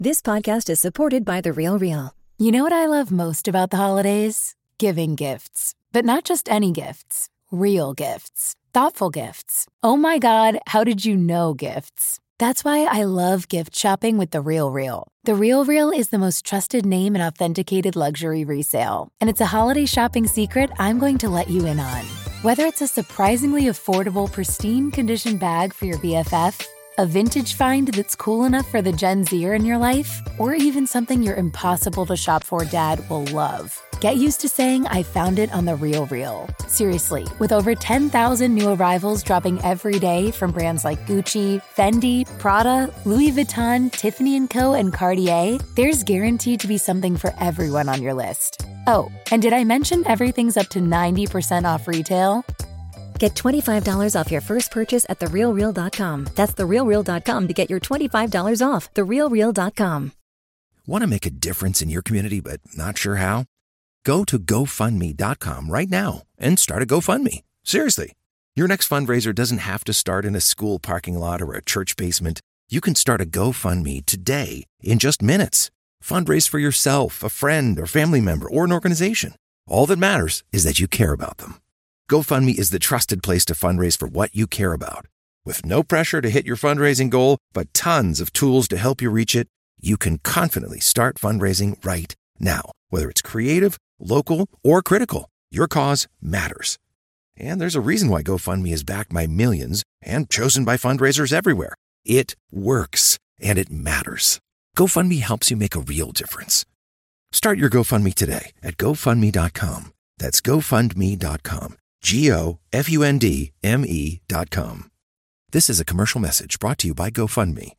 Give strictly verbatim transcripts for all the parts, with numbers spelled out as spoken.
This podcast is supported by The Real Real. You know what I love most about the holidays? Giving gifts. But not just any gifts. Real gifts. Thoughtful gifts. Oh my God, how did you know gifts? That's why I love gift shopping with The Real Real. The Real Real is the most trusted name in authenticated luxury resale. And it's a holiday shopping secret I'm going to let you in on. Whether it's a surprisingly affordable, pristine condition bag for your B F F, a vintage find that's cool enough for the Gen Zer in your life, or even something your impossible to shop for dad will love. Get used to saying I found it on The Real Real. Seriously, with over ten thousand new arrivals dropping every day from brands like Gucci, Fendi, Prada, Louis Vuitton, Tiffany and Co, and Cartier, there's guaranteed to be something for everyone on your list. Oh, and did I mention everything's up to ninety percent off retail? Get twenty-five dollars off your first purchase at the real real dot com. That's the real real dot com to get your twenty-five dollars off. the real real dot com. Want to make a difference in your community but not sure how? Go to go fund me dot com right now and start a GoFundMe. Seriously. Your next fundraiser doesn't have to start in a school parking lot or a church basement. You can start a GoFundMe today in just minutes. Fundraise for yourself, a friend, or family member, or an organization. All that matters is that you care about them. GoFundMe is the trusted place to fundraise for what you care about. With no pressure to hit your fundraising goal, but tons of tools to help you reach it, you can confidently start fundraising right now. Whether it's creative, local, or critical, your cause matters. And there's a reason why GoFundMe is backed by millions and chosen by fundraisers everywhere. It works, and it matters. GoFundMe helps you make a real difference. Start your GoFundMe today at go fund me dot com. That's go fund me dot com. G O F U N D M E dot com. This is a commercial message brought to you by GoFundMe.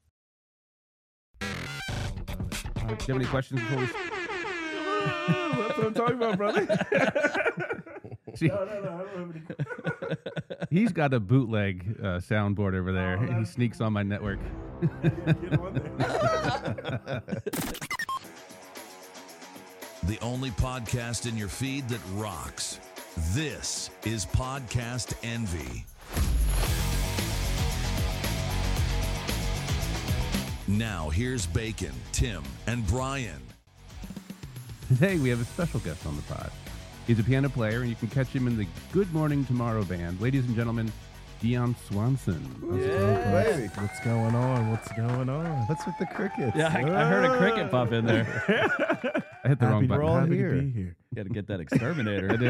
Uh, do you have any questions before we... That's what I'm talking about, brother. See, no, no, no, I don't have any. he's got a bootleg uh, soundboard over there. Oh, he sneaks on my network. Get on there. The only podcast in your feed that rocks. This is Podcast Envy. Now, here's Bacon, Tim, and Brian. Today, we have a special guest on the pod. He's a piano player, and you can catch him in the Good Morning Tomorrow band. Ladies and gentlemen, Dion Swanson. Yeah, baby. What's going on? What's going on? What's with the crickets? Yeah, I, I heard a cricket pop in there. I hit the Happy wrong we're button. all Happy here. to be here. Got to get that exterminator. I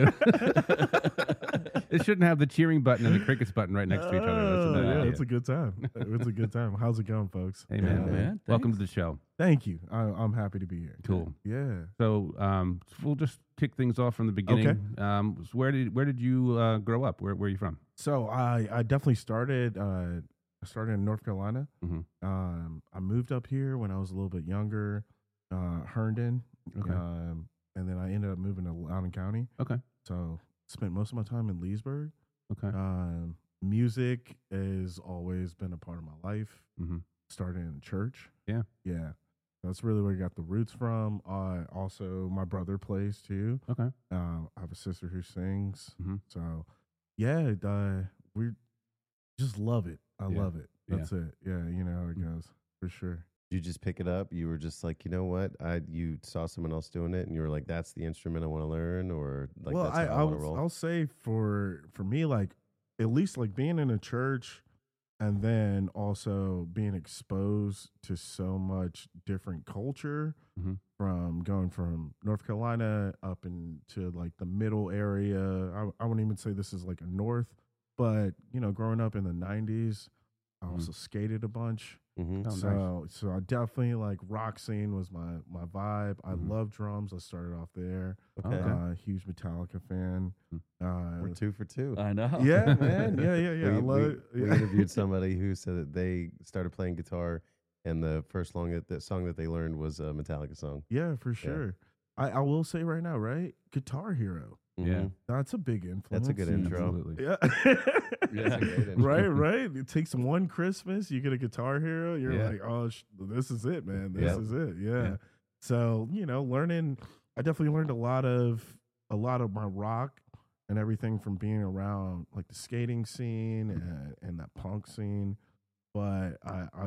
do. It shouldn't have the cheering button and the crickets button right next to each other. That's a Oh, bad yeah, idea. it's a good time. It's a good time. How's it going, folks? Hey, man. Yeah, man, Welcome to thanks. the show. Thank you. I, I'm happy to be here. Cool. Yeah. So um, we'll just kick things off from the beginning. Okay. Um, so where did where did you uh, grow up? Where where are you from? So I, I definitely started. Uh, I started in North Carolina. Mhm. Um, I moved up here when I was a little bit younger, uh, Herndon. Okay. Um, and then I ended up moving to Loudoun County. Okay. So spent most of my time in Leesburg. Okay. Um, music has always been a part of my life. Mm-hmm. Started in church. Yeah. Yeah. That's really where I got the roots from. Uh, also, my brother plays too. Okay. Um, I have a sister who sings. Mhm. So, yeah, uh, we just love it. I Yeah. love it. Yeah. That's it. Yeah, you know how it Mm. goes for sure. You just pick it up. You were just like, you know what? I you saw someone else doing it, and you were like, "That's the instrument I want to learn," or like, well, "That's I, how I, I want to will, roll." I'll say for for me, like at least like being in a church, and then also being exposed to so much different culture, Mhm. from going from North Carolina up into like the middle area. I, I wouldn't even say this is like a north, but you know, growing up in the nineties, I Mhm. also skated a bunch. Mhm. Oh, nice. So, so I definitely like rock scene was my my vibe. I Mhm. love drums. I started off there. Okay, Okay. Uh, huge Metallica fan. we're Uh, two for two. I know. yeah, man. Yeah, yeah, yeah. I we, love we, it. we Yeah. interviewed somebody who said that they started playing guitar, and the first song that, that song that they learned was a Metallica song. Yeah, for sure. I, I will say right now, right? Guitar Hero. Yeah. Mhm. That's a big influence. That's a good intro. Absolutely. Yeah. That's a great intro. right, right. It takes one Christmas, you get a Guitar Hero. You're Yeah. like, oh, sh- this is it, man. This Yep. is it. Yeah. Yeah. So you know, learning. I definitely learned a lot of a lot of my rock and everything from being around like the skating scene and, and that punk scene. But I, I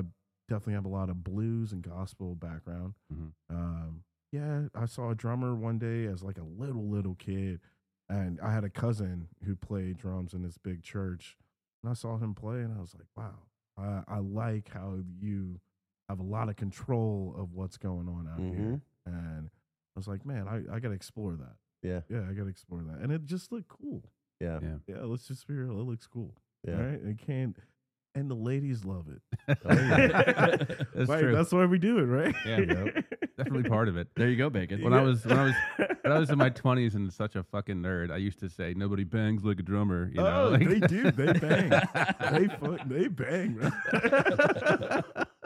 definitely have a lot of blues and gospel background. Mhm. Um, yeah, I saw a drummer one day as like a little little kid, and I had a cousin who played drums in this big church, and I saw him play, and I was like, wow, I, I like how you have a lot of control of what's going on out Mhm. here, and I was like, man, I, I got to explore that. Yeah. Yeah, I got to explore that, and it just looked cool. Yeah. Yeah. Yeah, let's just be real, it looks cool. Yeah. Right? It can't, and the ladies love it. Oh, yeah. That's Right, true. that's why we do it, right? Yeah, definitely part of it. There you go, Bacon. When I was when I was when I was in my twenties and such a fucking nerd, I used to say nobody bangs like a drummer. You know, Oh, like, they do. They bang. they fu- they bang. Man.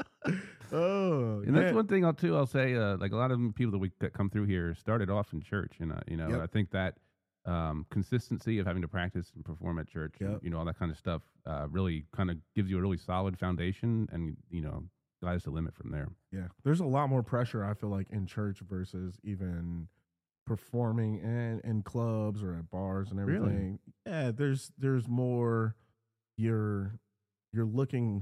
oh, and that's yeah. one thing I'll too. I'll say, uh, like a lot of people that we that come through here started off in church, and uh, you know, Yep. I think that um, consistency of having to practice and perform at church, and, Yep. you know, all that kind of stuff, uh, really kind of gives you a really solid foundation, and you know, sky's the limit from there. Yeah, there's a lot more pressure. I feel like in church versus even performing in in clubs or at bars and Really? everything. Yeah, there's there's more. You're you're looking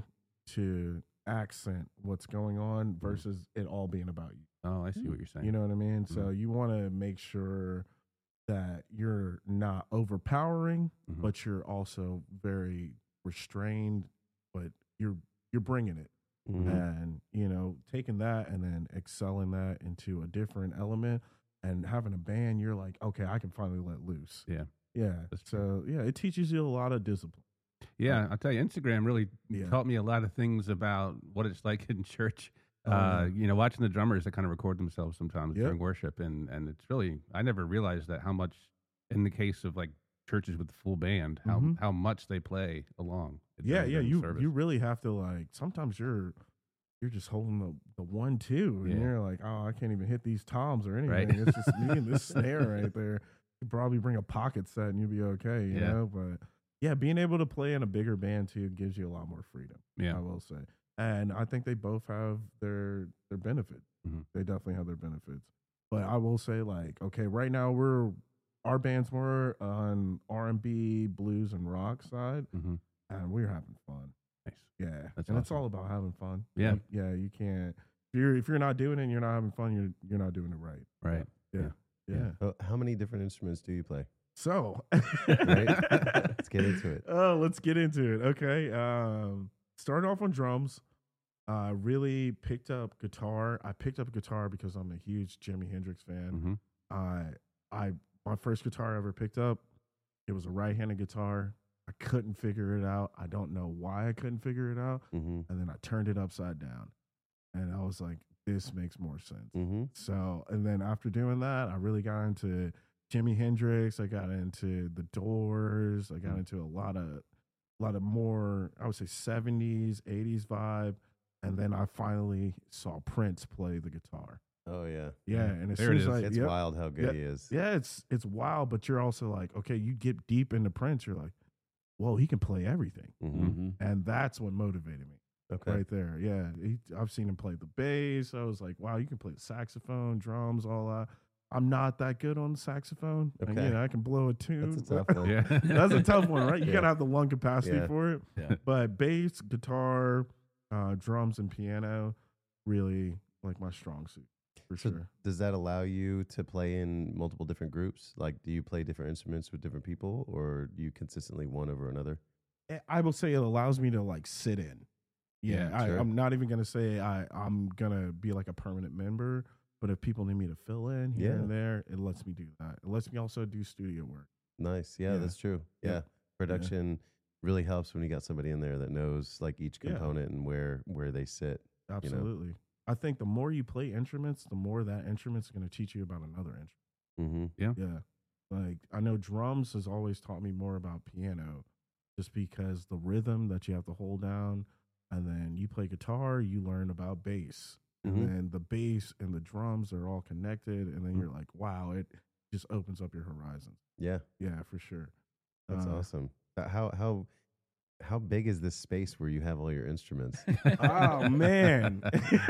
to accent what's going on versus it all being about you. Oh, I see what you're saying. You know what I mean? So you want to make sure that you're not overpowering, Mhm. but you're also very restrained, but you're you're bringing it. Mhm. And, you know, taking that and then excelling that into a different element and having a band, you're like, okay, I can finally let loose. Yeah. Yeah. That's So, yeah, it teaches you a lot of discipline. Yeah, I'll tell you, Instagram really Yeah. taught me a lot of things about what it's like in church. Oh, uh, yeah. You know, watching the drummers that kind of record themselves sometimes Yep. during worship, and and it's really, I never realized that how much, in the case of like churches with the full band, how Mhm. how much they play along. Yeah, during- yeah. during You service. you really have to, like, sometimes you're you're just holding the, the one two and Yeah. you're like, oh, I can't even hit these toms or anything. Right. It's just me and this snare right there. You probably bring a pocket set and you'll be okay, you Yeah. know? But yeah, being able to play in a bigger band too gives you a lot more freedom. Yeah. I will say. And I think they both have their their benefits. Mhm. They definitely have their benefits. But I will say, like, okay, right now we're our band's more on R and B, blues, and rock side, Mhm. and we're having fun. Nice. Yeah, That's and it's awesome. all about having fun. Yeah. Like, yeah. You can't if you're if you're not doing it, and you're not having fun. You're you're not doing it right. Right. Yeah, yeah. Yeah. Oh, how many different instruments do you play? So, Right? Let's get into it. Oh, let's get into it. Okay. Um, started off on drums. Uh, really picked up guitar. I picked up guitar because I'm a huge Jimi Hendrix fan. hmm I I my first guitar I ever picked up, it was a right-handed guitar. I couldn't figure it out. I don't know why I couldn't figure it out. Mm-hmm. And then I turned it upside down. And I was like, this makes more sense. Mm-hmm. So, and then after doing that, I really got into Jimi Hendrix. I got into the Doors. I got Mm. into a lot of, a lot of more, I would say seventies, eighties vibe. And then I finally saw Prince play the guitar. Oh yeah. Yeah, and as There soon it as is. I, It's yep. wild how good Yeah. he is. Yeah, it's it's wild, but you're also like, okay, you get deep into Prince, you're like, whoa, he can play everything, Mm-hmm. Mm-hmm. and that's what motivated me Okay. right there. Yeah, he, I've seen him play the bass. I was like, wow, you can play the saxophone, drums, all that. I'm not that good on the saxophone. And, Okay. you know, I can blow a tune. That's a tough one. Yeah. That's a tough one, right? You Yeah. gotta have the lung capacity Yeah. for it. Yeah. But bass, guitar, uh, drums, and piano, really like my strong suit for So sure. does that allow you to play in multiple different groups? Like, do you play different instruments with different people, or do you consistently one over another? I- I will say it allows me to like sit in. Yeah, Yeah, I, sure. I'm not even gonna say I I'm gonna be like a permanent member, but if people need me to fill in here Yeah. and there, it lets me do that. It lets me also do studio work. Nice. Yeah, Yeah. that's true. Yeah. Yeah. Production really helps when you got somebody in there that knows like each Yeah. component and where where they sit. Absolutely. I think the more you play instruments, the more that instrument's gonna teach you about another instrument. Mm-hmm. Yeah. Like I know drums has always taught me more about piano, just because the rhythm that you have to hold down, and then you play guitar, you learn about bass. Mhm. And then the bass and the drums are all connected, and then Mhm. you're like, wow, it just opens up your horizon. Yeah, Yeah, for sure. that's Uh, awesome. Uh, How how how big is this space where you have all your instruments? Oh man.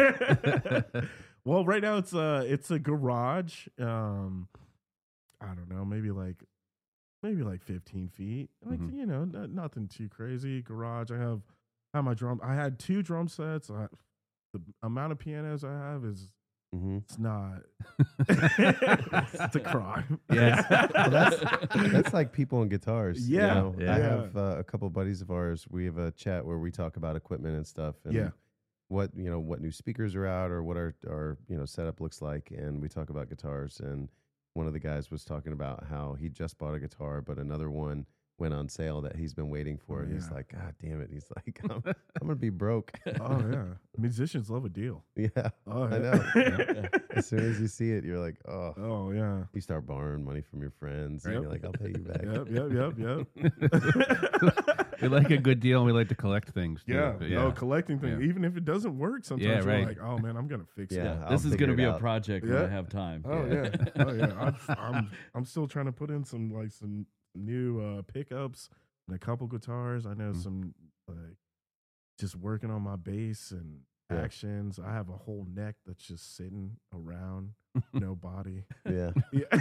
Well, right now it's a it's a garage. Um, I don't know, maybe like maybe like fifteen feet. Like Mhm. you know, n- nothing too crazy. Garage. I have I have my drum. I had two drum sets. I, the amount of pianos I have is Mm-hmm. it's not. It's a crime. Yeah. Well, that's that's like people and guitars. you Yeah, know? yeah. I have uh, a couple buddies of ours. We have a chat where we talk about equipment and stuff. And Yeah. what you know, what new speakers are out, or what our our you know setup looks like, and we talk about guitars. And one of the guys was talking about how he just bought a guitar, but another one went on sale that he's been waiting for. Oh, and he's yeah. like, God damn it! He's like, I'm, I'm gonna be broke. Oh yeah, musicians love a deal. Yeah, Oh, I yeah. know. As soon as you see it, you're like, oh. Oh yeah. You start borrowing money from your friends, and Yep. you're like, I'll pay you back. Yep. Yep. Yep. Yep. We like a good deal, and we like to collect things. Too, Yeah, but no collecting things. Yeah. Even if it doesn't work, sometimes Yeah, you're right. like, "Oh man, I'm gonna fix Yeah. it." I'll This is figure going to it be a out. project when Yeah. I have time. Oh yeah, oh yeah. I've, I'm I'm still trying to put in some like some new uh, pickups and a couple guitars. I know Mhm. some like just working on my bass and Yeah. actions. I have a whole neck that's just sitting around, no body. Yeah. Yeah.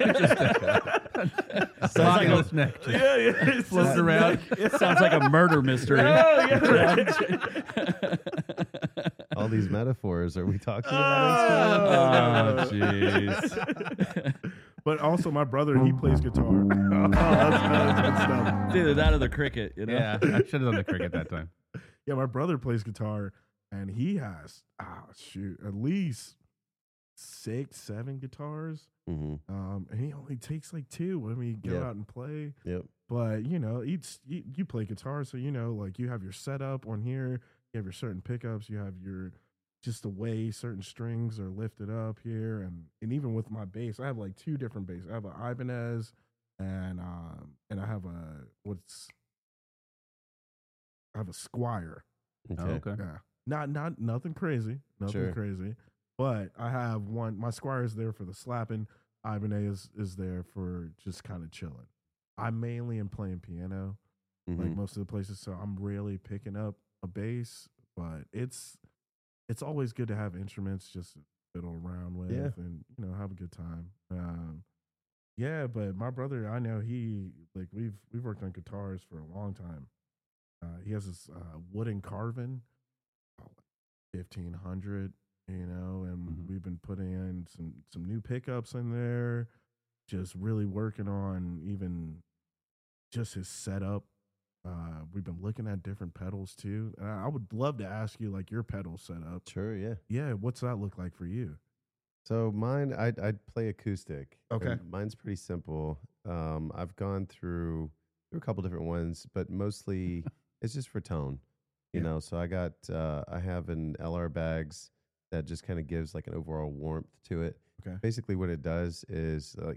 Sounds like a, Spotless neck. Just yeah, yeah. It's floating just around. neck. Yeah. sounds like a murder mystery. Oh, yeah. All these metaphors. Are we talking Oh, about Oh, jeez. But also, my brother, he plays guitar. Oh, that's, that's good stuff. It's either that or the cricket, you know? Yeah, I should have done the cricket that time. Yeah, my brother plays guitar, and he has, ah, shoot, at least six, seven guitars. Mm-hmm. Um, and he only takes like two when we go Yeah. out and play. Yep. But you know, each you, you play guitar, so you know, like you have your setup on here, you have your certain pickups, you have your just the way certain strings are lifted up here, and and even with my bass, I have like two different bass. I have an Ibanez, and um, and I have a what's I have a Squire. Okay. Oh, okay. Yeah, not not nothing crazy, nothing Sure. crazy. But I have one. My Squire is there for the slapping. Ibanez is, is there for just kind of chilling. I mainly am playing piano, like Mhm. most of the places, so I'm rarely picking up a bass. But it's it's always good to have instruments just to fiddle around with, Yeah. and you know have a good time. Um, yeah, but my brother, I know he like we've we've worked on guitars for a long time. Uh, he has this uh, wooden carving, fifteen hundred, you know, and Mhm. we've been putting in some some new pickups in there, just really working on even just his setup. Uh, we've been looking at different pedals too. And I I would love to ask you like your pedal setup. Sure. Yeah. Yeah, what's that look like for you? So mine, I'd, I'd play acoustic. Okay. and mine's pretty simple. Um, I've gone through, through a couple different ones, but mostly it's just for tone, you Yeah. know. So I got, uh, I have an L R Bags that just kind of gives like an overall warmth to it. Okay. Basically, what it does is like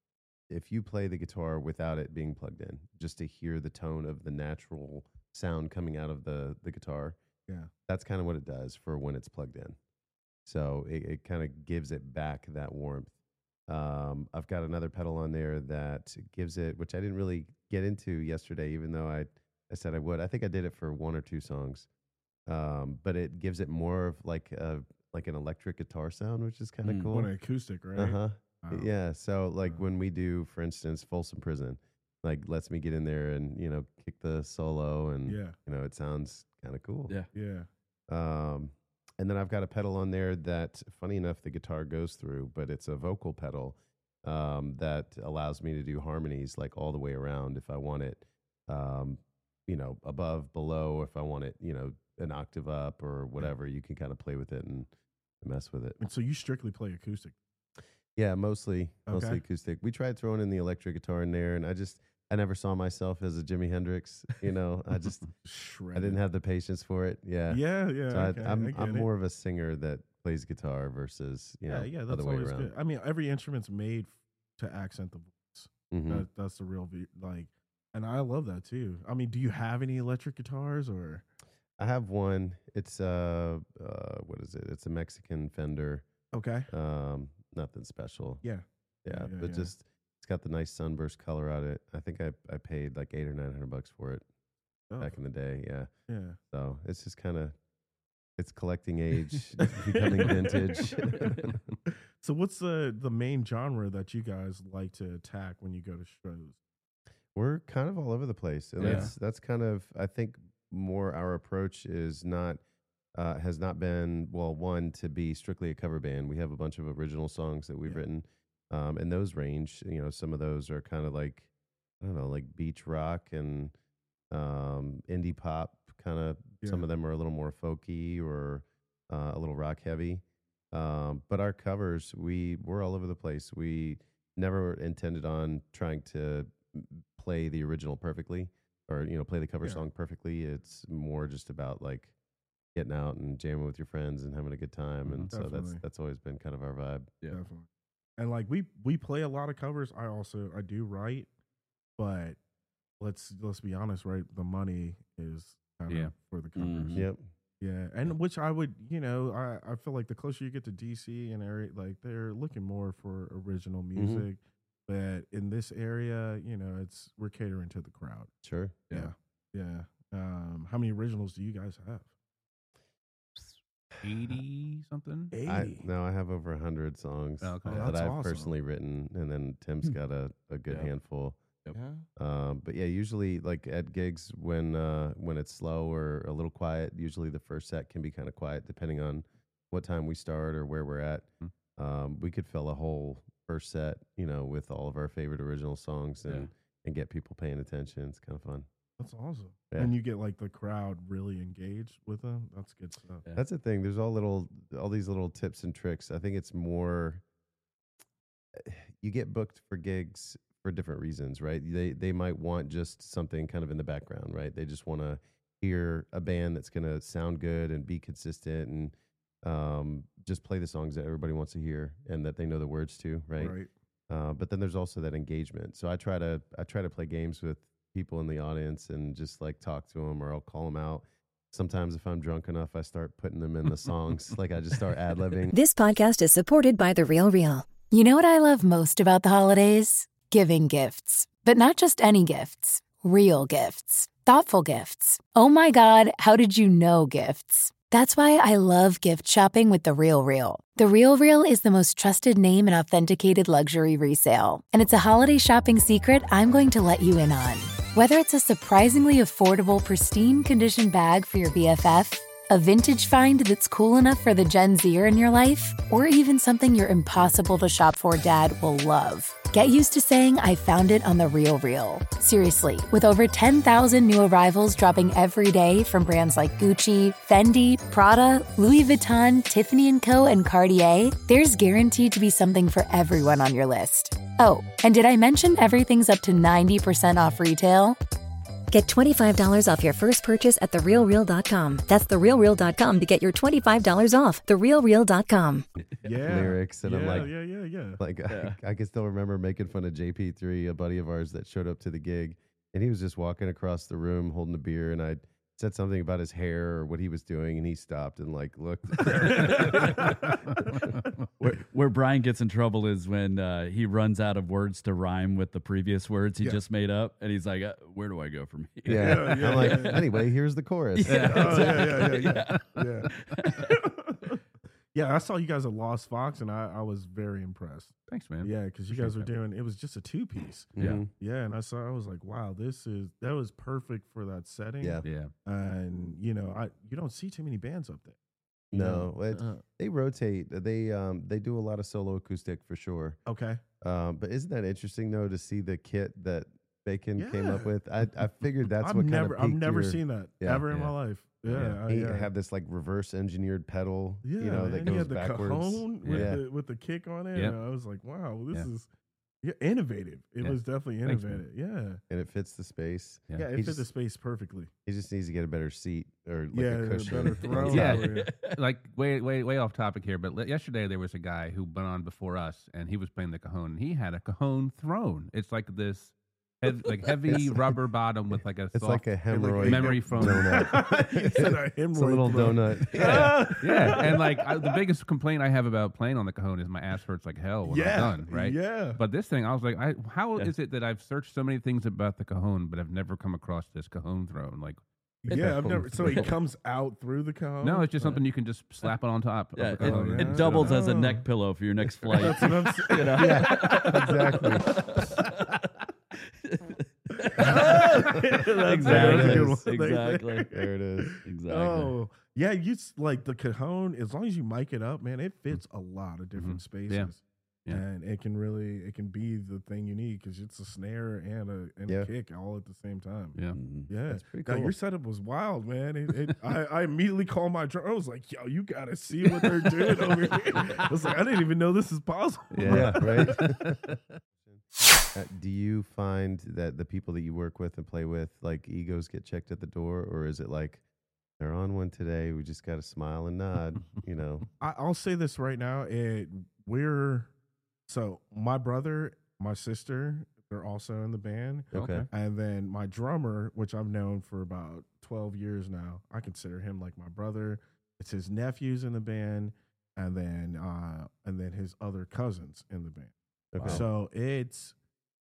if you play the guitar without it being plugged in, just to hear the tone of the natural sound coming out of the the guitar. Yeah. That's kind of what it does for when it's plugged in. So it, it kind of gives it back that warmth. Um, I've got another pedal on there that gives it, which I didn't really get into yesterday, even though I, I said I would. I think I did it for one or two songs, um, but it gives it more of like a like an electric guitar sound, which is kind of Mm. cool. On an acoustic, right? Uh huh. Wow. Yeah. So like Wow. when we do, for instance, Folsom Prison, like lets me get in there and you know kick the solo, and Yeah. you know it sounds kind of cool. Yeah. Yeah. Um, and then I've got a pedal on there that, funny enough, the guitar goes through, but it's a vocal pedal um, that allows me to do harmonies like all the way around if I want it, um, you know, above, below, if I want it, you know, an octave up or whatever. You can kind of play with it and mess with it. And so you strictly play acoustic. Yeah, mostly, mostly Okay. acoustic. We tried throwing in the electric guitar in there, and I just, I never saw myself as a Jimi Hendrix. You know, I just, I didn't have the patience for it. Yeah. Yeah, yeah. So okay, I, I'm I get I'm it. more of a singer that plays guitar versus you Yeah, know yeah. other That's way always around. good. I mean, every instrument's made to accent the voice. Mhm. That, that's the real v- like, and I love that too. I mean, do you have any electric guitars or? I have one. It's uh, uh what is it? It's a Mexican Fender. Okay. Um, nothing special. Yeah. Yeah, yeah, but yeah. just it's got the nice sunburst color on it. I think I I paid like eight or nine hundred bucks for it Oh, back in the day. Yeah. yeah. So it's just kind of it's collecting age, it's becoming vintage. So what's the the main genre that you guys like to attack when you go to shows? We're kind of all over the place, and Yeah. that's that's kind of I think more our approach is not uh, has not been, well, one, to be strictly a cover band. We have a bunch of original songs that we've Yeah. written, um, and those range. You know, some of those are kind of like, I don't know, like beach rock and um, indie pop kind of. Yeah. Some of them are a little more folky or uh, a little rock heavy. Um, but our covers, we we're all over the place. We never intended on trying to m- play the original perfectly, or you know, play the cover Yeah. song perfectly. It's more just about like getting out and jamming with your friends and having a good time. Mhm. And so that's Definitely. that's always been kind of our vibe. Yeah. Definitely. And like we we play a lot of covers. I also I do write, but let's let's be honest, right? The money is kind of Yeah. for the covers. Mhm. Yep. Yeah, and which I would, you know, I, I feel like the closer you get to D C and area, like they're looking more for original music. But in this area, you know, it's we're catering to the crowd. Sure. Yeah, yeah. Um, how many originals do you guys have? eighty something. I, Eighty. no, I have over a hundred songs Okay. Oh, that that's I've awesome. personally written, and then Tim's got a, a good Yeah. handful. Yep. Yeah. Um, but yeah, usually like at gigs when uh, when it's slow or a little quiet, usually the first set can be kind of quiet depending on what time we start or where we're at. Mm. Um, we could fill a whole first set, you know, with all of our favorite original songs and Yeah. and get people paying attention. It's kind of fun. That's awesome. Yeah. And you get like the crowd really engaged with them. That's good stuff. Yeah. That's the thing. There's all little all these little tips and tricks. I think it's more you get booked for gigs for different reasons, right? They they might want just something kind of in the background, right? They just want to hear a band that's going to sound good and be consistent and um, just play the songs that everybody wants to hear and that they know the words to, right? Right. Uh, but then there's also that engagement. So I try to I try to play games with people in the audience and just like talk to them, or I'll call them out. Sometimes if I'm drunk enough, I start putting them in the songs. Like I just start ad libbing. This podcast is supported by The Real Real. You know what I love most about the holidays? Giving gifts. But not just any gifts. Real gifts. Thoughtful gifts. Oh my God, how did you know gifts? That's why I love gift shopping with The Real Real. The Real Real is the most trusted name in authenticated luxury resale. And it's a holiday shopping secret I'm going to let you in on. Whether it's a surprisingly affordable, pristine condition bag for your B F F, a vintage find that's cool enough for the Gen Zer in your life, or even something your impossible to shop for dad will love. Get used to saying I found it on The Real Real. Seriously, with over ten thousand new arrivals dropping every day from brands like Gucci, Fendi, Prada, Louis Vuitton, Tiffany and Co, and Cartier, there's guaranteed to be something for everyone on your list. Oh, and did I mention everything's up to ninety percent off retail? Get twenty-five dollars off your first purchase at the real real dot com. That's the real real dot com to get your twenty-five dollars off. the real real dot com. Yeah. Lyrics, and yeah, I'm like, yeah, yeah, yeah. like Yeah. I, I can still remember making fun of J P three, a buddy of ours that showed up to the gig, and he was just walking across the room holding a beer, and I said something about his hair or what he was doing, and he stopped and like looked. Where, where Brian gets in trouble is when uh, he runs out of words to rhyme with the previous words he Yeah. just made up, and he's like, uh, "Where do I go from here?" Yeah, Yeah, yeah, I'm like, yeah, yeah. anyway, here's the chorus. Yeah. Oh, yeah, yeah, yeah, Yeah. yeah. Yeah, I saw you guys at Lost Fox, and I, I was very impressed. Thanks, man. Yeah, because you Appreciate guys were that. doing it was just a two piece. Mhm. Yeah, and I saw I was like, wow, this is that was perfect for that setting. Yeah. Yeah. and you know, I you don't see too many bands up there. you No, know? it's, Uh, they rotate. They um they do a lot of solo acoustic for sure. okay. Um, but isn't that interesting though to see the kit that Bacon came up Yeah. with? I I figured that's I've what never kind of I've never your, seen that Yeah. ever in Yeah. my life. Yeah, Yeah. I- He yeah. have this like reverse engineered pedal, Yeah, you know, that and he goes had the backwards. cajon with Yeah. the with the kick on it. Yep. And I was like, wow, this Yeah. is yeah, innovative. It Yeah. was definitely Thanks, man. innovative. yeah. And it fits the space. Yeah. Yeah, it He fit the just- space perfectly. He just needs to get a better seat or like Yeah, a a cushion. better throne. Yeah. Yeah. Like way, way, way off topic here, but le- yesterday there was a guy who went on before us, and he was playing the cajon. And he had a cajon throne. It's like this, hev- like heavy It's- rubber bottom with like a. It's soft, like a hemorrhoid memory foam. donut. You said a It's a hemorrhoid little throne. donut. Yeah, yeah, and like I, the biggest complaint I have about playing on the cajon is my ass hurts like hell when Yeah, I'm done. Right. Yeah. But this thing, I was like, I, how Yeah. is it that I've searched so many things about the cajon, but I've never come across this cajon throne? Like, yeah, I've never. So he throne. comes out through the cajon. no, it's just Uh, something you can just slap it on top. Yeah, of the it, cajon. Oh, it yeah. doubles as a Oh. neck pillow for your next flight. That's what I'm saying. You know? Exactly. exactly. That's a good one. Exactly. There it is. Exactly. Oh, Yeah, you s- like the cajon. As long as you mic it up, man, it fits a lot of different spaces. Yeah. Yeah. And it can really, it can be the thing you need because it's a snare and a and Yeah. a kick all at the same time. Yeah. Mhm. Yeah, That's pretty God, cool. your setup was wild, man. It, it, I, I immediately called my drummer. I was like, "Yo, you gotta see what they're doing over here." I was like, "I didn't even know this is possible." Yeah, right. Uh, do you find that the people that you work with and play with, like egos get checked at the door, or is it like they're on one today? We just got to smile and nod, you know? I, I'll say this right now. It we're so my brother, my sister, they're also in the band. Okay. And then my drummer, which I've known for about twelve years now, I consider him like my brother. It's his nephews in the band, and then uh, and then his other cousins in the band. Okay. So it's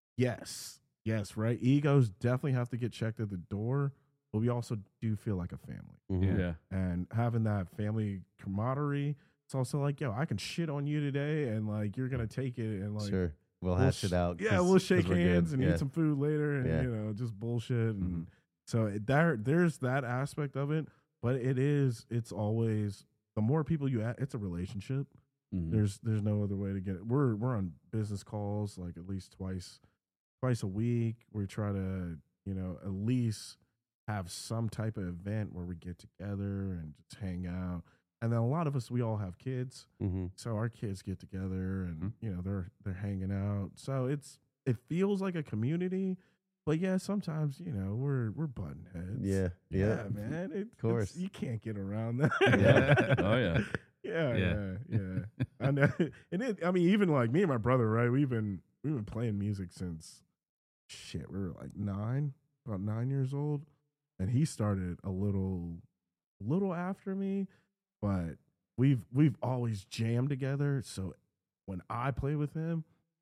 yes, yes, right. Egos definitely have to get checked at the door, but we also do feel like a family, Mhm. Yeah. and having that family camaraderie. It's also like, yo, I can shit on you today, and like you're gonna take it and like Sure. We'll we'll hash sh- it out. Yeah, 'cause- we'll 'cause shake we're good. hands and Yeah. eat some food later, and Yeah. you know, just bullshit. And Mhm. so it, there, there's that aspect of it, but it is, it's always the more people you, add, it's a relationship. Mhm. There's, there's no other way to get it. We're, we're on business calls like at least twice, twice a week. We try to, you know, at least have some type of event where we get together and just hang out. And then a lot of us, we all have kids. Mhm. So our kids get together and Mhm. you know they're they're hanging out. So it's it feels like a community, but yeah, sometimes you know we're we're button heads. Yeah. yeah, Yeah. man. It, Of course. it's- you can't get around that. Yeah. Oh, yeah. yeah, Yeah. yeah, yeah. I know. And it, I mean, even like me and my brother, right? We've been we've been playing music since shit. We were like nine, about nine years old, and he started a little little after me. But we've we've always jammed together. So when I play with him,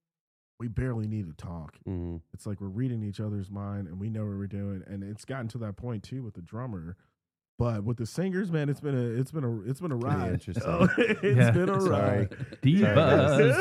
we barely need to talk. Mhm. It's like we're reading each other's mind and we know what we're doing. And it's gotten to that point too with the drummer. But with the singers, man, it's been a it's been a it's been a Pretty ride. interesting. Oh, it's Yeah. been a Sorry. ride. Divas.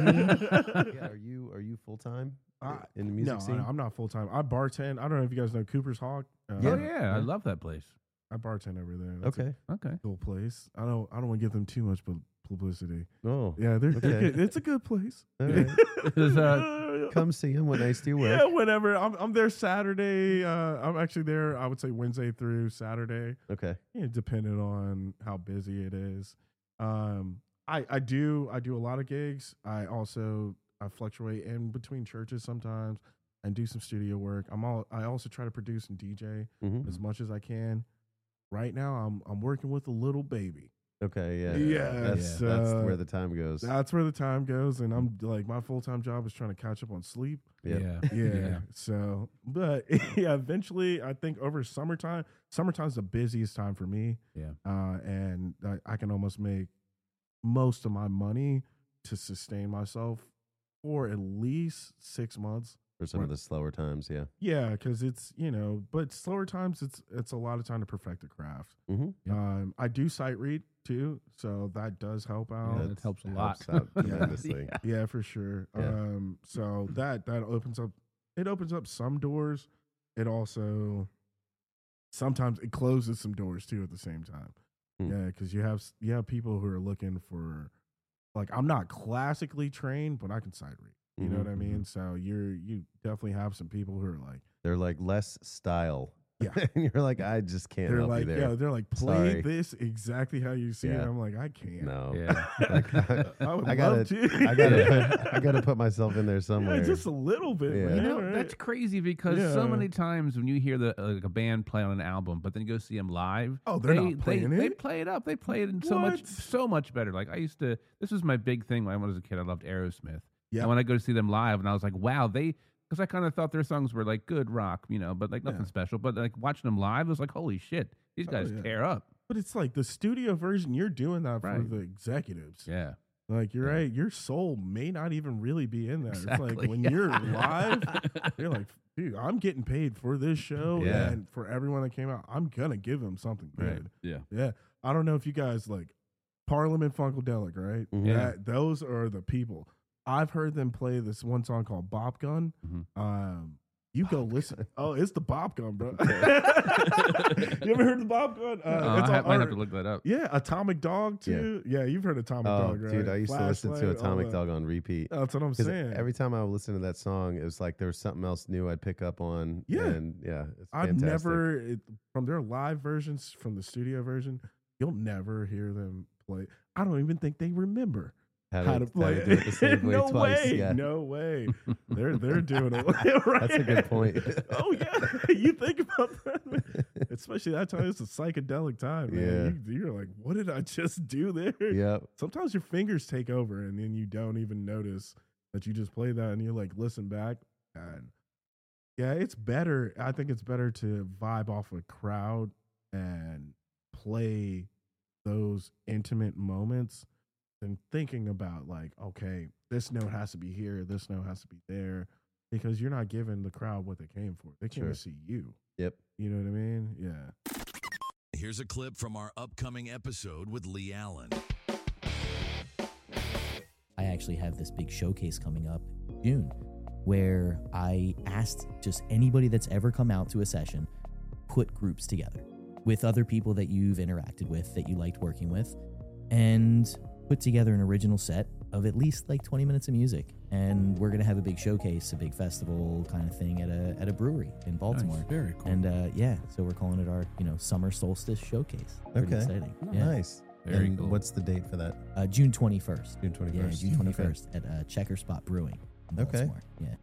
Mhm. Yeah. Are you are you full time I- in the music no, scene? I, I'm not full time. I bartend. I don't know if you guys know Cooper's Hawk. Uh, Oh yeah, I love that place. I bartend over there. That's Okay. a Okay. cool place. I don't I don't want to give them too much pu- publicity. Oh. Yeah, they're, they're Okay. good. It's a good place. All right. Is, uh, Come see him. What nice do you work? Yeah, whenever. I'm I'm there Saturday. Uh, I'm actually there. I would say Wednesday through Saturday, Okay. yeah, depending on how busy it is. Um, I I do I do a lot of gigs. I also I fluctuate in between churches sometimes and do some studio work. I'm all I also try to produce and D J Mhm. as much as I can. Right now, I'm I'm working with a little baby. Okay. Yeah. Yes, That's, that's uh, where the time goes. That's where the time goes, and I'm like my full time job is trying to catch up on sleep. Yep. Yeah. Yeah. So, but yeah, eventually, I think over summertime, summertime's the busiest time for me. Yeah. Uh, and I, I can almost make most of my money to sustain myself for at least six months. For some of the slower times. Yeah. Yeah, because it's you know, but slower times, it's it's a lot of time to perfect the craft. Mm-hmm. Um, I do sight read too, so that does help out. Yeah, that helps a lot. out Yeah. tremendously. Yeah, for sure. Yeah. Um, so that that opens up it opens up some doors. It also sometimes it closes some doors too at the same time. Hmm. Yeah, because you have you have people who are looking for like I'm not classically trained, but I can sight read. You know Mhm, what I mean? So you're you definitely have some people who are like They're like less style. Yeah. and you're like, I just can't they're help like you there. yeah they're like play Sorry. this exactly how you see it. Yeah. I'm like I can't. No. Yeah. Like, I, I would I gotta, love to. I gotta, put, I gotta put myself in there somewhere. Yeah, just a little bit, Yeah. man. You know, right? that's crazy because so Yeah. many times when you hear the uh, like a band play on an album, but then you go see them live, Oh, they're they, not playing they, They it? play it up. They play it in so much, What? so much better. Like I used to. This was my big thing when I was a kid. I loved Aerosmith. Yeah. And when I go to see them live, and I was like, wow, they. Because I kind of thought their songs were like good rock, you know, but like nothing Yeah. special. But like watching them live, I was like, holy shit, these Oh, guys yeah. tear up. But it's like the studio version, you're doing that for Right. the executives. Yeah. Like you're Yeah. right, your soul may not even really be in there. It's Exactly. like when you're live, you're like, dude, I'm getting paid for this show Yeah. and for everyone that came out. I'm gonna give them something Right. good. Yeah. Yeah. I don't know if you guys like Parliament Funkadelic, right? Mhm. Yeah. That, those are the people. I've heard them play this one song called Bop Gun. Mhm. Um, You go listen. Oh, it's the Bob Gun, bro. You ever heard the Bob Gun? Uh, Uh, it's I on- might have or- to look that up. Yeah, Atomic Dog too. Yeah, you've heard Atomic Oh, Dog, right? dude, I used to listen to Flashlight, all Atomic that. Dog on repeat. That's what I'm 'Cause saying. every time I would listen to that song, it was like there was something else new I'd pick up on. Yeah. and yeah, it's I've fantastic. never it, from their live versions, from the studio version, you'll never hear them play. I don't even think they remember Had how to- to play had to do it the same way no twice, way, yeah. no way. They're they're doing it right. That's a good point. Oh yeah, you think about that, man. Especially that time. It's a psychedelic time, man. You, you're like, what did I just do there? Yep. Sometimes your fingers take over, and then you don't even notice that you just play that, and you like listen back. And yeah, it's better. I think it's better to vibe off a crowd and play those intimate moments than thinking about like, okay, this note has to be here, this note has to be there, because you're not giving the crowd what they came for. They came Sure. to see you. Yep. You know what I mean? Yeah. Here's a clip from our upcoming episode with Lee Allen. I actually have this big showcase coming up June where I asked just anybody that's ever come out to a session, put groups together with other people that you've interacted with, that you liked working with, and put together an original set of at least like twenty minutes of music. And we're going to have a big showcase, a big festival kind of thing at a at a brewery in Baltimore. Nice. Very cool. And uh, yeah, so we're calling it our, you know, summer solstice showcase. Pretty Okay. exciting. Oh, Yeah. Nice. Very and cool. what's the date for that? Uh, June twenty-first. June twenty-first. Yeah, June twenty-first at uh, Checker Spot Brewing in Okay. Baltimore. Yeah.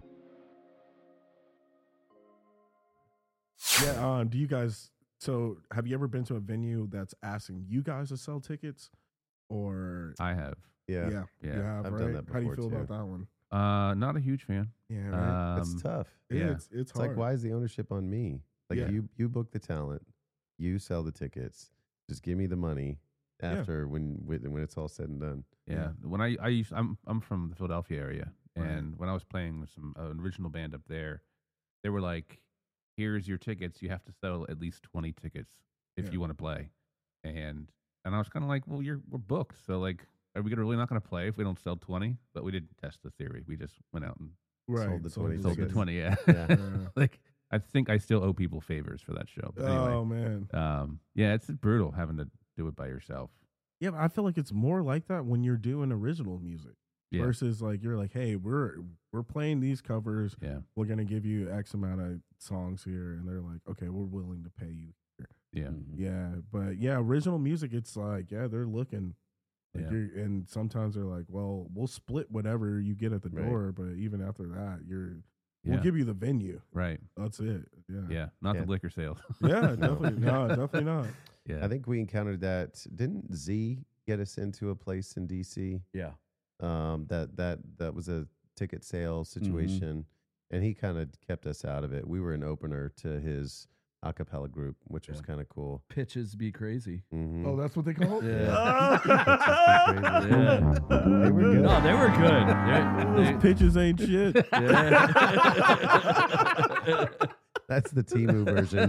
Yeah. Um, do you guys, so have you ever been to a venue that's asking you guys to sell tickets? Or, I have. Yeah. yeah, Yeah. you have, I've right? done that How do you before, feel about too. that one? Uh, not a huge fan. Yeah, right. It's Um, tough. Yeah, yeah. It's, it's It's like, hard. why is the ownership on me? Like, Yeah. you you book the talent, you sell the tickets. Just give me the money after when when when it's all said and done. Yeah. When I I used I'm I'm from the Philadelphia area, Right. and when I was playing with some uh, an original band up there, they were like, "Here's your tickets. You have to sell at least twenty tickets if Yeah. you want to play." And and I was kind of like, "Well, you're we're booked, so like, are we gonna really not going to play if we don't sell twenty?" But we didn't test the theory. We just went out and Right. sold the so twenty it's sold the tickets. twenty. Yeah. Yeah. Yeah. Like I think I still owe people favors for that show. But anyway, Oh, man. um, yeah, it's brutal having to do it by yourself. Yeah, but I feel like it's more like that when you're doing original music Yeah. versus like you're like, hey, we're we're playing these covers. Yeah. We're gonna give you X amount of songs here, and they're like, okay, we're willing to pay you here. Yeah. Yeah, but yeah, original music, it's like, yeah, they're looking. Like Yeah. you're, and sometimes they're like, well, we'll split whatever you get at the Right. door, but even after that, you're we'll Yeah. give you the venue. Right. That's it. Yeah. Yeah. Not Yeah. the liquor sales. Yeah, definitely. No, definitely not. Yeah. I think we encountered that. Didn't Z get us into a place in D C? Yeah. Um, that that that was a ticket sale situation, and he kind of kept us out of it. We were an opener to his a cappella group, which was Yeah. kind of cool. Pitches be crazy. Mhm. Oh, that's what they call it? Yeah. Yeah. They were good. No, they were good. They're- Those pitches ain't shit. they- yeah. That's the Timu version.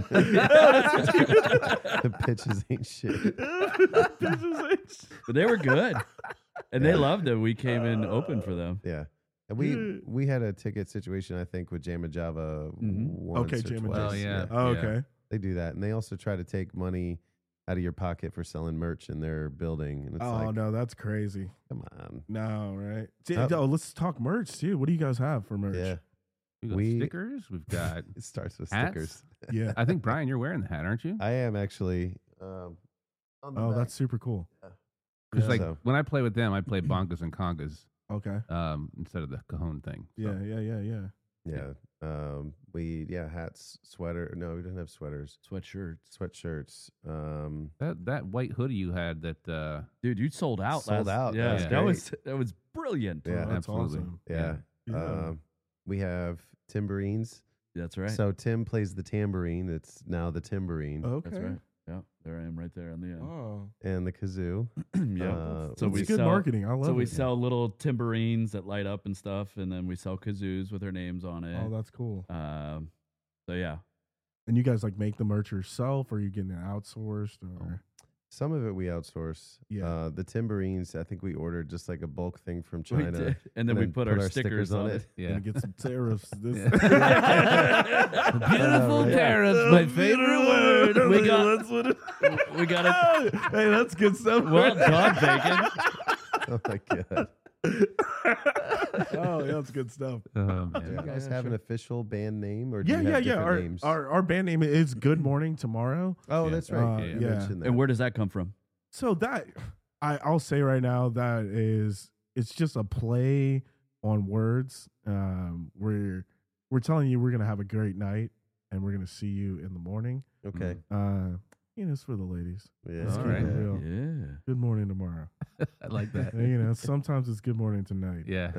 The pitches ain't shit. Pitches ain't shit. But they were good, and Yeah. they loved it. We came in open for them. Yeah. And we we had a ticket situation, I think, with Jam and Java Mhm. once Okay, or Jam and twice. Java. Oh, yeah. Oh, Yeah. okay. They do that. And they also try to take money out of your pocket for selling merch in their building. And it's Oh like, no, that's crazy. come on. No, right? See, Oh. oh, let's talk merch too. What do you guys have for merch? Yeah. We got We- stickers. We've got. It starts with Hats? stickers. Yeah. I think Brian, you're wearing the hat, aren't you? I am actually. Um, on the Oh, back. that's super cool. Because Yeah. like So- when I play with them, I play bongas and congas Okay. um, instead of the cajon thing. So, Yeah, yeah, yeah, yeah. Yeah. Um, we, yeah, hats, sweater. No, we didn't have sweaters. Sweatshirts. Sweatshirts. Um, That that white hoodie you had that. Uh, Dude, you sold out. Sold last- out. Yeah, That was that great. was that was brilliant. Yeah. Oh, that's absolutely. awesome. yeah. Yeah. Um, we have tambourines. That's right. So Tim plays the tambourine. It's now the tambourine. Okay. That's right. Yeah, there I am, right there on the end. Oh, And the kazoo. yeah. Uh, so that's we good sell, marketing. I love So we it. sell little tambourines that light up and stuff, and then we sell kazoos with their names on it. Oh, that's cool. Um, so yeah, And you guys like make the merch yourself, or are you getting it outsourced, Oh. or? Some of it we outsource. Yeah. Uh, the timberines, I think we ordered just like a bulk thing from We China. did. And then we put our stickers on it. Yeah. Gonna get some tariffs. This Beautiful right? tariffs, my favorite word. We got, That's what it, we got it. hey, that's good stuff. Well done, Bacon. Oh my god! Oh, yeah, that's good stuff. Oh, Do man. you guys yeah, have an sure. official band name, or do Yeah, you yeah, have yeah. different Our, names? our our band name is Good Morning Tomorrow. oh, Yeah. that's right. Uh, you yeah. mentioned that. And where does that come from? So that I I'll say right now that is it's just a play on words. Um, we're we're telling you we're gonna have a great night and we're gonna see you in the morning. Okay. Uh, you know, it's for the ladies. Yeah. Let's All keep it right. real. Yeah. Good morning tomorrow. I like that. And, you know, sometimes it's good morning tonight. Yeah.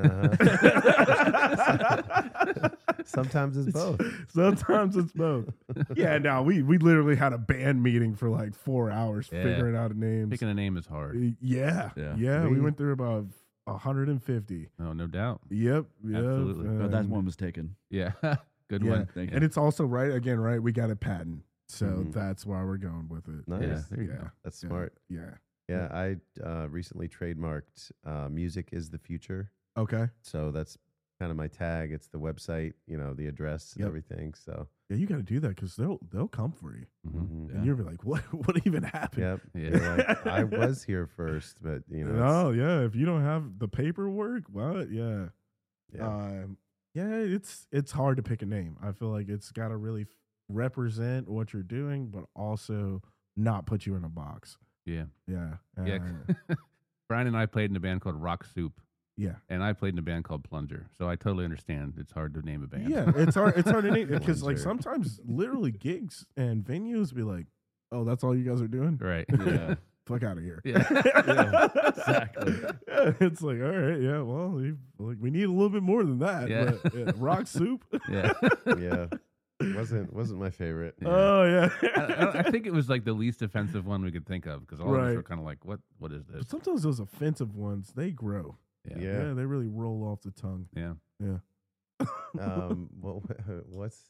Uh-huh. Sometimes it's both. Sometimes it's both. Yeah, no, we we literally had a band meeting for like four hours Yeah. figuring out names. Picking a name is hard. Uh, Yeah, Yeah. yeah, we, We- went through about one hundred fifty. Oh, no doubt. Yep, yep. Absolutely. Oh, that and- one was taken. Yeah. Good yeah. one. Thank you. And it's also right again, right? We got a patent, so Mhm. that's why we're going with it. Nice. Yeah. There you yeah, go. That's yeah, smart. Yeah. Yeah, I uh, recently trademarked uh, "Music is the future," Okay. so that's kind of my tag. It's the website, you know, the address and Yep. everything. So, Yeah, you got to do that because they'll they'll come for you, Mhm. mhm. and you're like, what what even happened? yep. Yeah. They're like, I was here first, but you know, it's- Oh yeah, if you don't have the paperwork, what? Yeah. yeah. Um, yeah, it's it's hard to pick a name. I feel like it's got to really f- represent what you're doing, but also not put you in a box. Yeah. Yeah, Yeah. uh, Brian and I played in a band called Rock Soup, yeah, and I played in a band called Plunger. So I totally understand. It's hard to name a band. yeah. It's hard. It's hard to name because like Plunger. sometimes literally gigs and venues be like, oh, that's all you guys are doing. Right. Yeah. Fuck out of here. Yeah. Yeah, exactly. Yeah, it's like, all right, yeah, well, we, like we need a little bit more than that. Yeah. But, yeah, rock soup. Yeah. yeah, wasn't wasn't my favorite. Yeah. Oh yeah. I, I- I think it was like the least offensive one we could think of because all of us Right. were kind of like, "What? What is this?" But sometimes those offensive ones, they grow. Yeah. Yeah. Yeah, they really roll off the tongue. Yeah. Yeah. Um, what, what's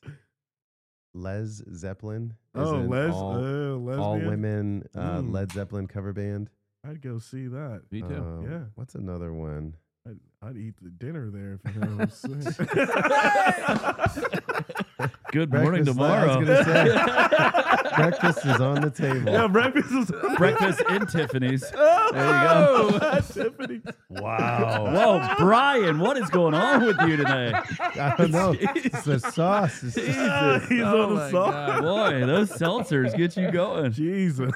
Les Zeppelin? as Oh, in Les, all, uh, lesbian. all women uh, Mm. Led Zeppelin cover band. I'd go see that. Me too. Um, Yeah. What's another one? I'd, I'd eat the dinner there if you know what I'm saying. Good morning Breakfast, I was tomorrow. gonna say, breakfast is on the table. yeah, breakfast is Breakfast in Tiffany's. Oh, There you go. Tiffany. Wow. Whoa, Brian, what is going on with you today? I don't know. It's the sauce. It's just- Ah, he's Oh on the my sauce. God. Boy, those seltzers get you going. Jesus.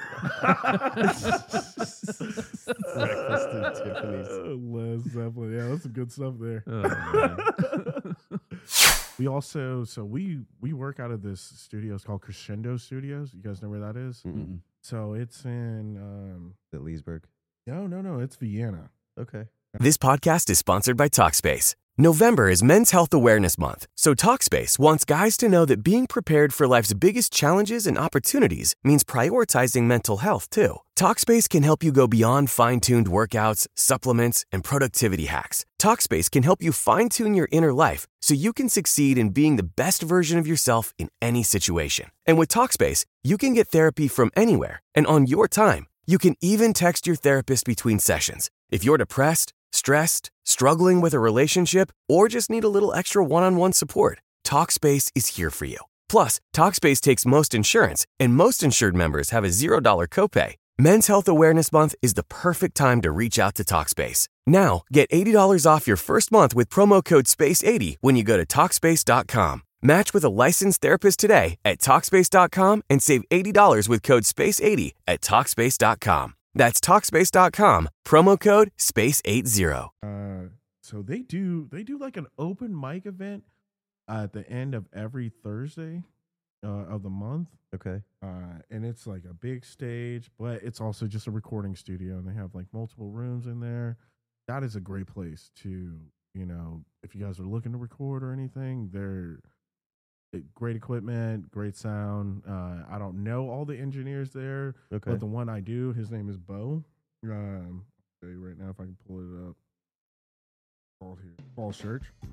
breakfast at Tiffany's. Les Zeppelin. Yeah, that's some good stuff there. Oh, man. We also, so we we work out of this studio. It's called Crescendo Studios. You guys know where that is? Mm-mm. So it's in, um, At Leesburg. no, no, no, it's Vienna. Okay. This podcast is sponsored by Talkspace. November is Men's Health Awareness Month, so Talkspace wants guys to know that being prepared for life's biggest challenges and opportunities means prioritizing mental health, too. Talkspace can help you go beyond fine-tuned workouts, supplements, and productivity hacks. Talkspace can help you fine-tune your inner life so you can succeed in being the best version of yourself in any situation. And with Talkspace, you can get therapy from anywhere and on your time. You can even text your therapist between sessions. If you're depressed, stressed, struggling with a relationship, or just need a little extra one-on-one support, Talkspace is here for you. Plus, Talkspace takes most insurance, and most insured members have a zero dollar copay. Men's Health Awareness Month is the perfect time to reach out to Talkspace. Now, get eighty dollars off your first month with promo code space eighty when you go to Talkspace dot com. Match with a licensed therapist today at Talkspace dot com and save eighty dollars with code space eighty at Talkspace dot com. That's Talkspace dot com, promo code space eighty. Uh, so they do they do like an open mic event uh, at the end of every Thursday uh, of the month. Okay. Uh, and it's like a big stage, but it's also just a recording studio, and they have like multiple rooms in there. That is a great place to, you know, if you guys are looking to record or anything, they're it- great equipment, great sound. Uh, I don't know all the engineers there, Okay. but the one I do, his name is Bo. Um, I'll tell you right now if I can pull it up. Paul here, Paul Church.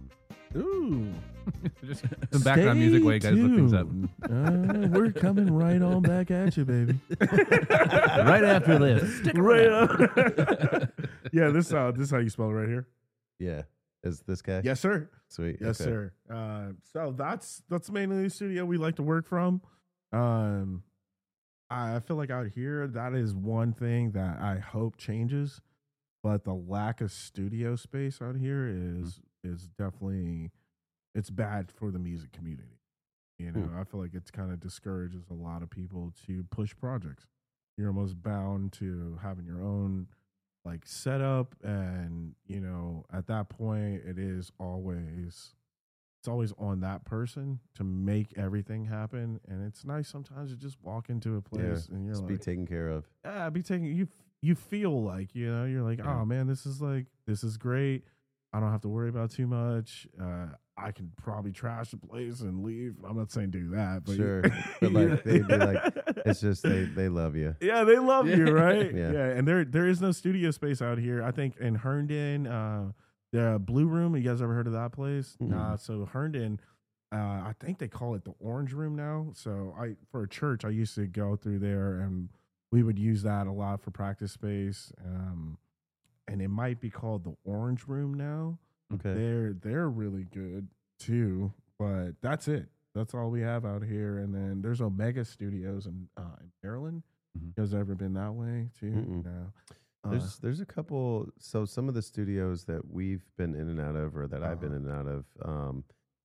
Ooh. Just some background music while you guys look things up. Uh, we're coming right on back at you, baby. Right after this. Stick right around. up. Yeah, this uh, this is how you spell it right here. Yeah. Is this guy? Yes, sir. Sweet. Yes, okay. sir. Uh, so that's that's mainly the studio we like to work from. Um, I feel like out here that is one thing that I hope changes, but the lack of studio space out here is mm-hmm. is definitely it's bad for the music community. You know, mm. I feel like it's kind of discourages a lot of people to push projects. You're almost bound to having your own like setup, and you know, at that point, it is always it's always on that person to make everything happen. And it's nice sometimes to just walk into a place yeah, and you're just like, be taken care of. Yeah, be taken. You you feel like you know, you're like, yeah. oh man, this is like this is great. I don't have to worry about too much. Uh, I can probably trash the place and leave. I'm not saying do that, but sure. But like they'd be like, it's just they they love you. Yeah, they love you, right? yeah. yeah. And there there is no studio space out here. I think in Herndon, uh, the Blue Room. You guys ever heard of that place? Mm-hmm. Nah. So Herndon, uh, I think they call it the Orange Room now. So I for a church, I used to go through there, and we would use that a lot for practice space. Um, and it might be called the Orange Room now. Okay. They're they're really good too, but that's it. That's all we have out here. And then there's Omega Studios in, uh, in Maryland. Mm-hmm. You guys ever been that way too? Mm-mm. No. Uh, There's there's a couple. So some of the studios that we've been in and out of, or that uh-huh. I've been in and out of, um,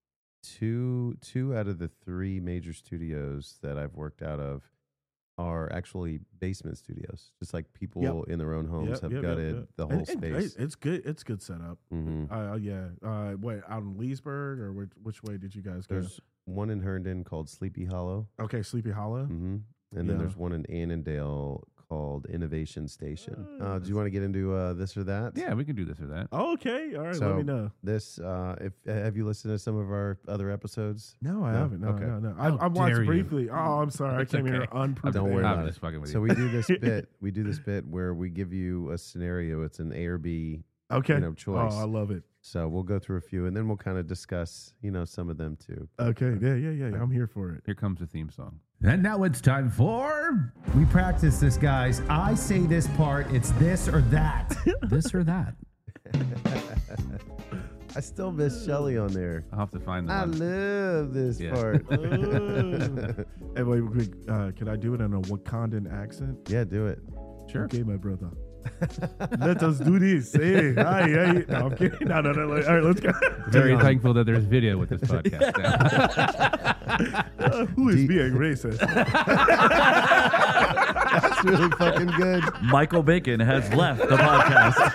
two two out of the three major studios that I've worked out of are actually basement studios. Just like people yep. in their own homes yep, have yep, gutted yep, yep. the whole and, space. And it's good. It's good setup. Mm-hmm. Uh, yeah. Uh, what out in Leesburg, or which, which way did you guys go? There's one in Herndon called Sleepy Hollow. Okay, Sleepy Hollow. Mm-hmm. And then yeah. there's one in Annandale called Innovation Station. Uh, do you want to get into uh, this or that? Yeah, we can do this or that. Okay, all right. So let me know. This, uh, if have you listened to some of our other episodes? No, I no? haven't. No, okay. no, no. I, I watched briefly. Oh, I'm sorry. It's I came okay. here unprepared. Don't worry I'm about just it. fucking with So you. we do this bit. We do this bit where we give you a scenario. It's an A or B. Okay. You know, choice. Oh, I love it. So we'll go through a few, and then we'll kind of discuss, you know, some of them too. Okay. Yeah, yeah, yeah. I'm here for it. Here comes the theme song. And now it's time for... We practice this, guys. I say this part, it's this or that. This or that. I still miss Shelly on there. I'll have to find the I one. love this Yeah. part. Hey, wait, wait, uh, can I do it in a Wakandan accent? Yeah, do it. Sure. Okay, my brother. Let us do this. Hey, hi, hey. No, I'm kidding. No, no, no. All right, let's go. Very thankful that there's video with this podcast now. Uh, who is Deep. being racist? That's really fucking good. Michael Bacon has left the podcast.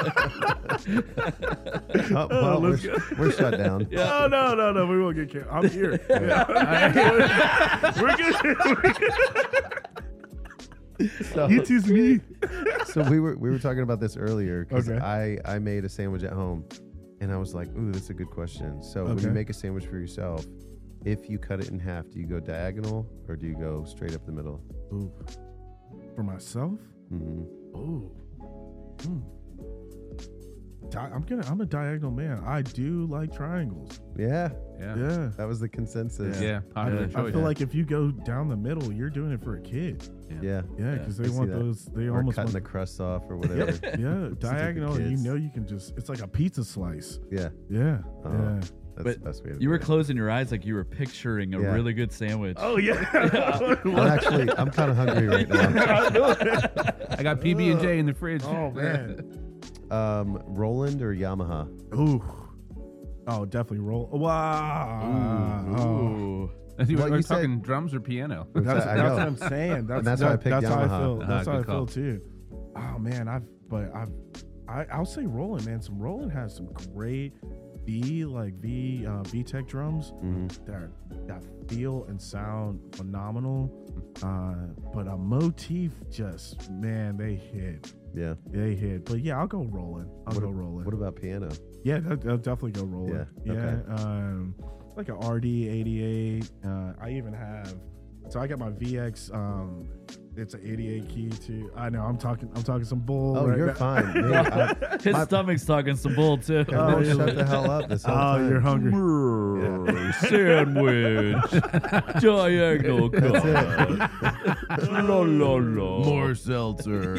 Oh, well, we're, let's sh- go. we're shut down. No, no, no, no. We won't get killed. I'm here. Yeah. We're good. We're good. So, It is me. so we were we were talking about this earlier because Okay. I, I made a sandwich at home, and I was like, ooh, that's a good question. So when Okay. you make a sandwich for yourself, if you cut it in half, do you go diagonal or do you go straight up the middle? Ooh. For myself? Mm-hmm. Oh. Hmm. Di- I'm gonna. I'm a diagonal man. I do like triangles. Yeah, Yeah. Yeah. that was the consensus. Yeah. I, Popular I choice. feel like if you go down the middle, you're doing it for a kid. yeah. Yeah, because I they see want that. those. They Or almost cutting want, the crust off or whatever. yeah, diagonal. And you kids. know you can just. It's like a pizza slice. Yeah, Yeah. Oh. Yeah. that's But the best way to You do were it. closing your eyes like you were picturing a Yeah. really good sandwich. Oh yeah. I'm actually, I'm kind of hungry right now. I got P B and J in the fridge. Oh man. Um, Roland or Yamaha? Ooh. Oh, definitely roll. Wow. Oh. Ooh. You Well, were you talking drums or piano? That's, I that's know. what I'm saying. That's, And that's why I that- picked that's how I Yamaha. feel. That's Ah, how I good feel call. too. Oh man, I've but I've I I'll say Roland, man. Some Roland has some great V like V uh, V Tech drums Mhm. that that feel and sound phenomenal. Uh, but a motif just man, they hit. Yeah. They hit. But yeah, I'll go Roland. I'll What go a- Roland. What about piano? Yeah, that, I'll definitely go Roland. Yeah, Yeah, okay. um, like an R D eighty-eight. Uh, I even have So I got my V X. Um, it's an eighty-eight key too. I know I'm talking. I'm talking some bull. Oh, right you're now. fine. Man, I, His my- stomach's talking some bull too. Oh, shut the hell up! This whole Oh, time. you're hungry. Brr, Sandwich, diagonal cut. La la la. More seltzer.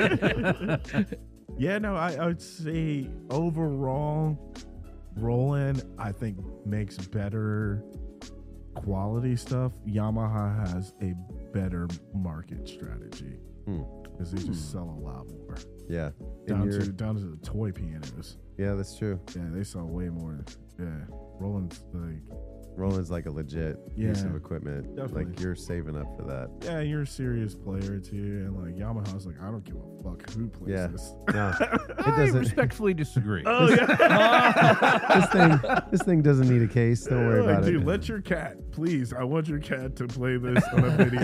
Yeah, no, I, I would say overall, Roland, I think, makes better quality stuff. Yamaha has a better market strategy because they just sell a lot more. Yeah. Down And to you're- down to the toy pianos. Yeah, that's true. Yeah, they sell way more. Yeah, Roland's like, Roland's like a legit piece Yeah, of equipment. definitely. Like you're saving up for that. yeah, you're a serious player too, and like Yamaha's like, I don't give a fuck who plays Yeah. this. No, it I doesn't. respectfully disagree. Oh yeah. this thing, this thing doesn't need a case. Don't worry Like, about dude, it. let your cat, please. I want your cat to play this on a video.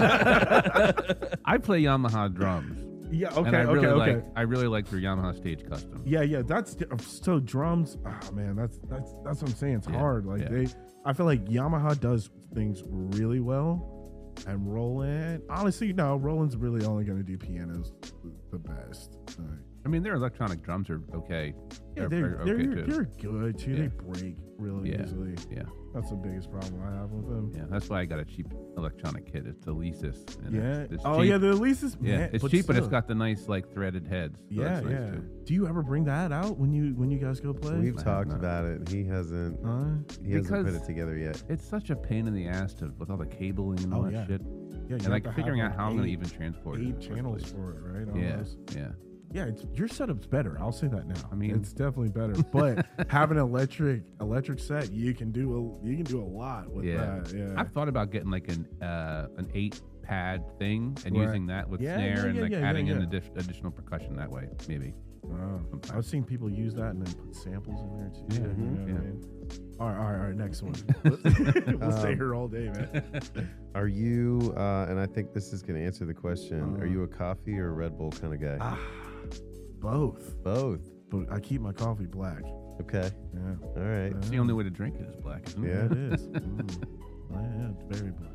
I play Yamaha drums. Yeah, okay, and I okay, really okay. like I really like their Yamaha Stage Custom. Yeah, yeah, that's so drums. Oh man, that's that's that's what I'm saying. It's Yeah, hard. Like yeah. they, I feel like Yamaha does things really well, and Roland. Honestly, no, Roland's really only going to do pianos the best. Like, I mean, their electronic drums are okay. yeah, They're- they're they're they're, okay, too. they're good too. Yeah. They break really Yeah, easily. yeah. That's the biggest problem I have with them. Yeah, that's why I got a cheap electronic kit. It's the Lesis. and Yeah. It's, it's Oh cheap. yeah, the Elisa's. Yeah, man, it's but cheap, but it's still. got the nice like threaded heads. so Yeah, that's nice, yeah. too. Do you ever bring that out when you when you guys go play? We've I have talked not. about it. He hasn't. Huh? He hasn't put Because- it together yet. It's such a pain in the ass to with all the cabling and all Oh, that yeah. shit. Yeah, you and have like to have, figuring out like, how I'm going to eight- even transport it. eight in the first channels place. for it, right? Yeah, Almost. yeah. Yeah, it's, your setup's better. I'll say that now. I mean- it's definitely better. But having an electric electric set, you can do a you can do a lot with Yeah. that. Yeah, I've thought about getting like an uh, an eight pad thing and Right. using that with Yeah, snare yeah, and yeah, like yeah, yeah, adding in yeah. addi- additional percussion that way, maybe. Wow. Sometimes. I've seen people use that and then put samples in there too. Yeah, you know mhm, what yeah. I mean? All right, all right, all right. Next one. we'll stay Um, here all day, man. Are you? Uh, and I think this is going to answer the question. Uh, Are you a coffee or a Red Bull kind of guy? Ah, both. Both. But I keep my coffee black. Okay. Yeah. All right. It's the only way to drink it is black, isn't Yeah. it? It is. Mm. Yeah, it's very black.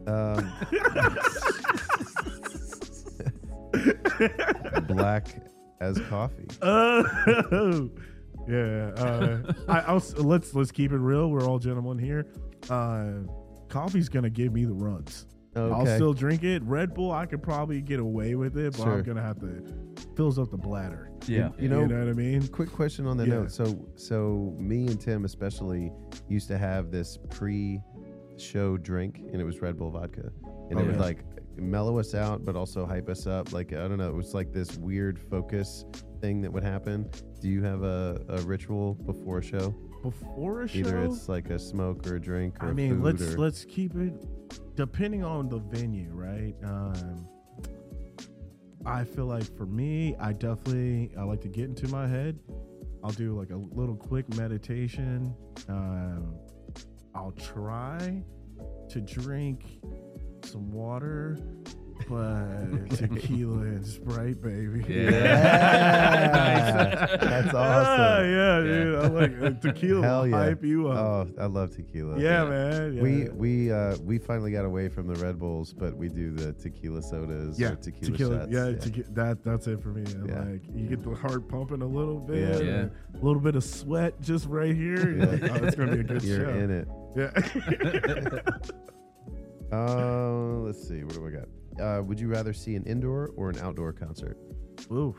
Um, black as coffee. Oh, yeah. Uh, I, I'll, s- let's let's keep it real. We're all gentlemen here. Uh, coffee's gonna give me the runs. I'll Okay. still drink it. Red Bull, I could probably get away with it, but Sure. I'm gonna have to fills up the bladder. Yeah. You know, you know what I mean? Quick question on that Yeah. note. So, so me and Tim especially used to have this pre-show drink, and it was Red Bull vodka, and Oh, it would yeah. like mellow us out, but also hype us up. Like I don't know, it was like this weird focus thing that would happen. Do you have a, a ritual before a show? Before a show, Either it's like a smoke or a drink or I mean, food let's or let's keep it depending on the venue, right? Um, I feel like for me, I definitely I like to get into my head. I'll do like a little quick meditation. Um, I'll try to drink some water, but tequila and Sprite, baby. Yeah. That's awesome. Yeah, yeah, dude. I like uh, tequila. Hell will yeah. hype you up. Oh, I love tequila. yeah, man. Yeah. We we uh we finally got away from the Red Bulls, but we do the tequila sodas yeah, or tequila, shots. Yeah, tequi- that that's it for me. And Yeah. Like you get the heart pumping a little bit, Yeah. Yeah. and a little bit of sweat just right here. You're Yeah. like, oh, it's gonna be a good You're show. in it. Yeah. Uh, let's see. What do we got? Uh, would you rather see an indoor or an outdoor concert? Oof.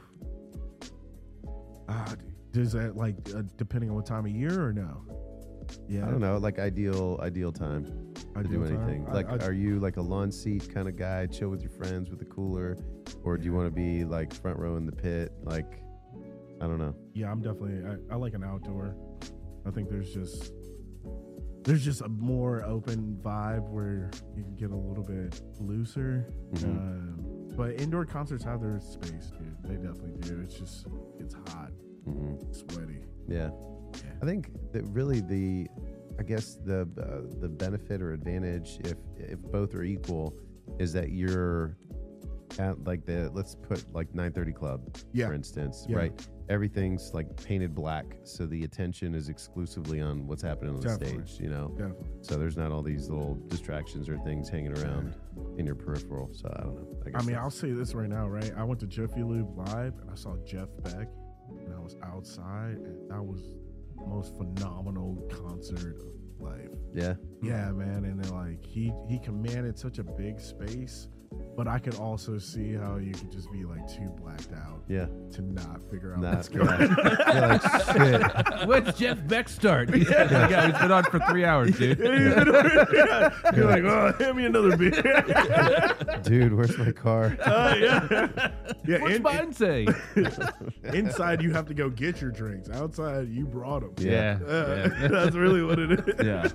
Ah, does that like uh, depending on what time of year or no? Yeah. I don't know, like ideal ideal time to do Ideal time? anything. I- Like, I- are you like a lawn seat kind of guy, chill with your friends with a cooler, or do you want to be like front row in the pit? Like, I don't know. Yeah, I'm definitely. I, I like an outdoor. I think there's just there's just a more open vibe where you can get a little bit looser. Mhm. Um, but indoor concerts have their space, dude. They definitely do. It's just it's hot, hmm sweaty. Yeah. I think that really the, I guess the uh, the benefit or advantage, if if both are equal, is that you're at like the let's put like nine thirty Club, Yeah. for instance, Yeah. right? Everything's like painted black, so the attention is exclusively on what's happening on the Definitely. stage, you know. Definitely. So there's not all these little distractions or things hanging around in your peripheral. So I don't know. I guess mean, that's- I'll say this right now, right? I went to Jiffy Lube live and I saw Jeff Beck, and I was outside, and that was the most phenomenal concert of life. yeah, Yeah, man, and then like he he commanded such a big space, but I could also see how you could just be like too blacked out yeah. to not figure out Not, what's going on. yeah. You're like, shit. What's Jeff Beck start? Yeah, yeah, he's been on for three hours, dude. You're like, oh, hand me another beer. Dude, where's my car? Uh, yeah, yeah. What's in- mine say? inside, you have to go get your drinks. Outside, you brought them. Yeah, Uh, yeah. that's really what it is. Yeah.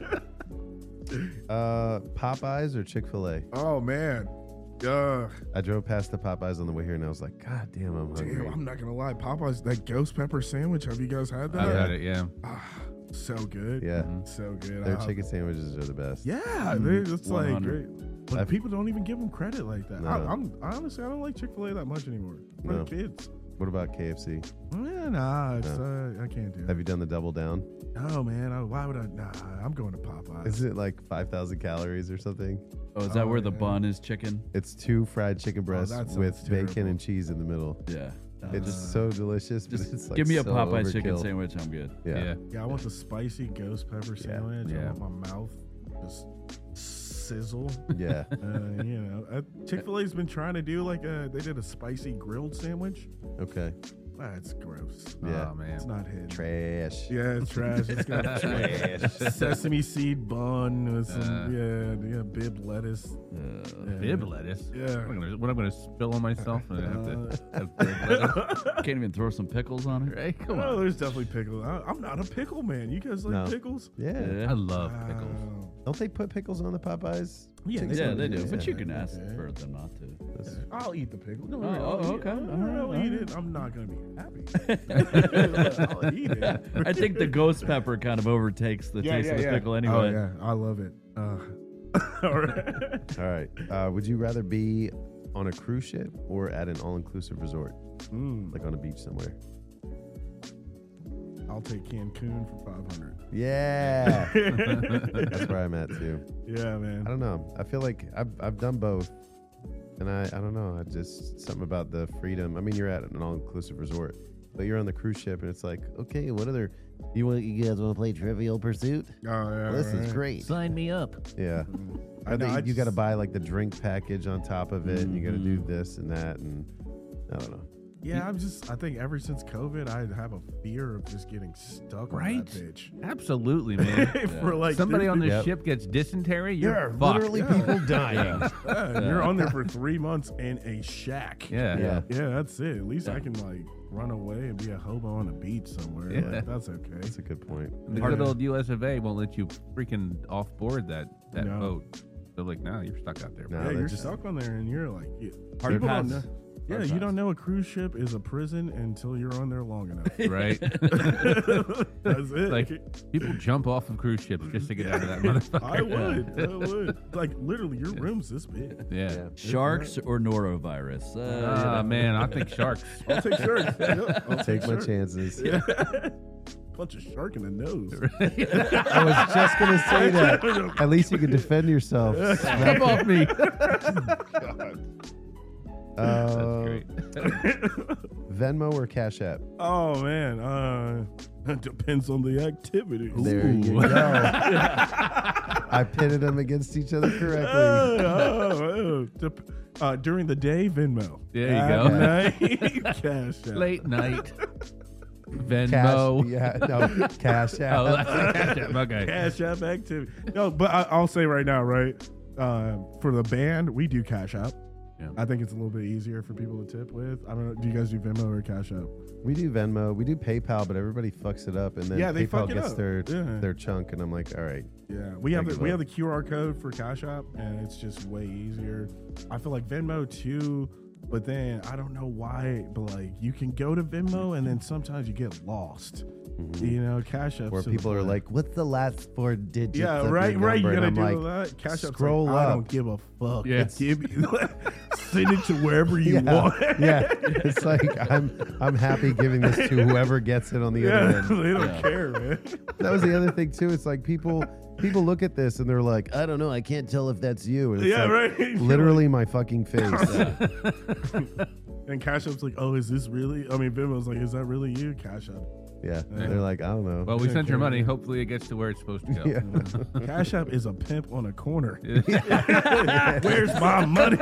Uh, Popeyes or Chick-fil-A? Oh man. Uh, I drove past the Popeyes on the way here, and I was like, God damn, I'm hungry. damn, I'm not gonna lie. Popeyes, that ghost pepper sandwich. Have you guys had that? I've had it, yeah. Ah, so good. Yeah. So good. Their I- chicken sandwiches are the best. Yeah, they, it's like one hundred. great. But I've- people don't even give them credit like that. I, No. I'm honestly, I don't like Chick-fil-A that much anymore. For No. the kids. What about K F C? Yeah, nah, it's, uh, I can't do Have it. you done the double down? Oh man, I, why would I? Nah, I'm going to Popeyes. Is it like five thousand calories or something? Oh, is that Oh, where the yeah. bun is chicken? It's two fried chicken breasts that sounds with bacon terrible. and cheese in the middle. Yeah. It's Uh, so delicious, but Just it's like give me a so Popeye chicken overkill. sandwich. I'm good. Yeah. Yeah. Yeah, I want the spicy ghost pepper sandwich. Yeah. I want my mouth just sizzle. Yeah. uh, you know, uh, Chick-fil-A's been trying to do like a. They did a spicy grilled sandwich. Okay. That's gross. Yeah. Oh, man. It's not hitting. Trash. Yeah, it's trash. It's got Trash. sesame seed bun with some Uh. yeah, yeah, bib lettuce. Uh, Yeah. Bib lettuce. Yeah. What, am I gonna, what am I gonna spill on myself? I have to Uh. have bib lettuce, can't even throw some pickles on it. right? Come Oh, on. there's definitely pickles. I, I'm not a pickle man. You guys like No. pickles? Yeah. Yeah. I love pickles. Wow. Don't they put pickles on the Popeyes? Yeah, chicken they Yeah, they do. sandwiches? But you Yeah. can ask Okay. for them not to. That's- I'll eat the pickle. No, Oh, worry, I'll oh, eat okay. it. All I'll, right, I'll all eat right. it. I'm not gonna be happy. I'll eat it. I think the ghost pepper kind of overtakes the taste of the pickle anyway. Oh yeah, I love it. Uh, all right. All right. Uh, would you rather be on a cruise ship or at an all-inclusive resort, Mm, like on a beach somewhere? I'll take Cancun for five hundred. Yeah. That's where I'm at too. Yeah, man. I don't know. I feel like I've I've done both, and I I don't know. I just something about the freedom. I mean, you're at an all-inclusive resort, but you're on the cruise ship, and it's like, okay, what other? You want you guys want to play Trivial Pursuit? Oh yeah. This is right. great. Sign me up. Yeah. I Or know, they- I you got to just- buy like the drink package on top of it, and you got to do Mhm. this and that, and I don't know. Yeah, I'm just. I think ever since COVID, I have a fear of just getting stuck Right? on that bitch. Absolutely, man. For like Somebody on the Yep. ship gets dysentery, you're There are fucked. literally people dying. Yeah, you're on there for three months in a shack. Yeah. Yeah. Yeah, that's it. At least I can like run away and be a hobo on a beach somewhere. Yeah. Like, that's okay. That's a good point. The good old U S of A won't let you freaking off board that that No. boat. So like, no, you're stuck out there. No, bro. Yeah, they're you're just- stuck on there, and you're like, yeah. Hard people pass. don't know. Yeah, Hard you pass. don't know a cruise ship is a prison until you're on there long enough. Right? That's it. Like people jump off of cruise ships just to get out of that motherfucker. I would. I would. Like literally, your room's this big. Yeah. Sharks or norovirus? Uh, Ah man, I think sharks. I'll take sharks. Yep, I'll Take my sharks. chances. Punch a shark in the nose. I was just gonna say that. At least you can defend yourself. Come off me. Uh, That's great. Venmo or Cash App? Oh man, uh, it depends on the activity. There you Ooh. go. I pitted them against each other correctly. Oh, oh, oh. Dep- uh, during the day, Venmo. There you At go. night, Cash App. Late night. Cash, Venmo. yeah, no, Cash App. Oh, that's the Cash App. Okay. Cash App activity. No, but I, I'll say right now, right? Uh, for the band, we do Cash App. Yeah. I think it's a little bit easier for people to tip with. I don't know. Do you guys do Venmo or Cash App? We do Venmo. We do PayPal, but everybody fucks it up, and then Yeah, they PayPal fuck it gets up. their Yeah. their chunk, and I'm like, all right. Yeah, we have I the, give we up. have the Q R code for Cash App, and it's just way easier. I feel like Venmo too, but then I don't know why, but like you can go to Venmo, and then sometimes you get lost Mm-hmm. You know, Cash App. Where people are like, "What's the last four digits?" Yeah, of right, your right. You number?" gotta And do I'm like, that. Cash App's scroll like, up. I don't give a fuck. Yeah. Give me, send it to wherever you yeah, want. yeah, it's like I'm I'm happy giving this to whoever gets it on the Yeah, other end. they don't Yeah. care, man. That was the other thing too. It's like people people look at this and they're like, I don't know, I can't tell if that's you. And it's Yeah, like, right. literally my fucking face. And Cash App's like, oh, is this really? I mean, Venmo's like, is that really you? Cash App. Yeah, Yeah. they're like, I don't know. Well, we Yeah, sent your okay. money. Hopefully, it gets to where it's supposed to go. Yeah. Cash App is a pimp on a corner. Where's my money?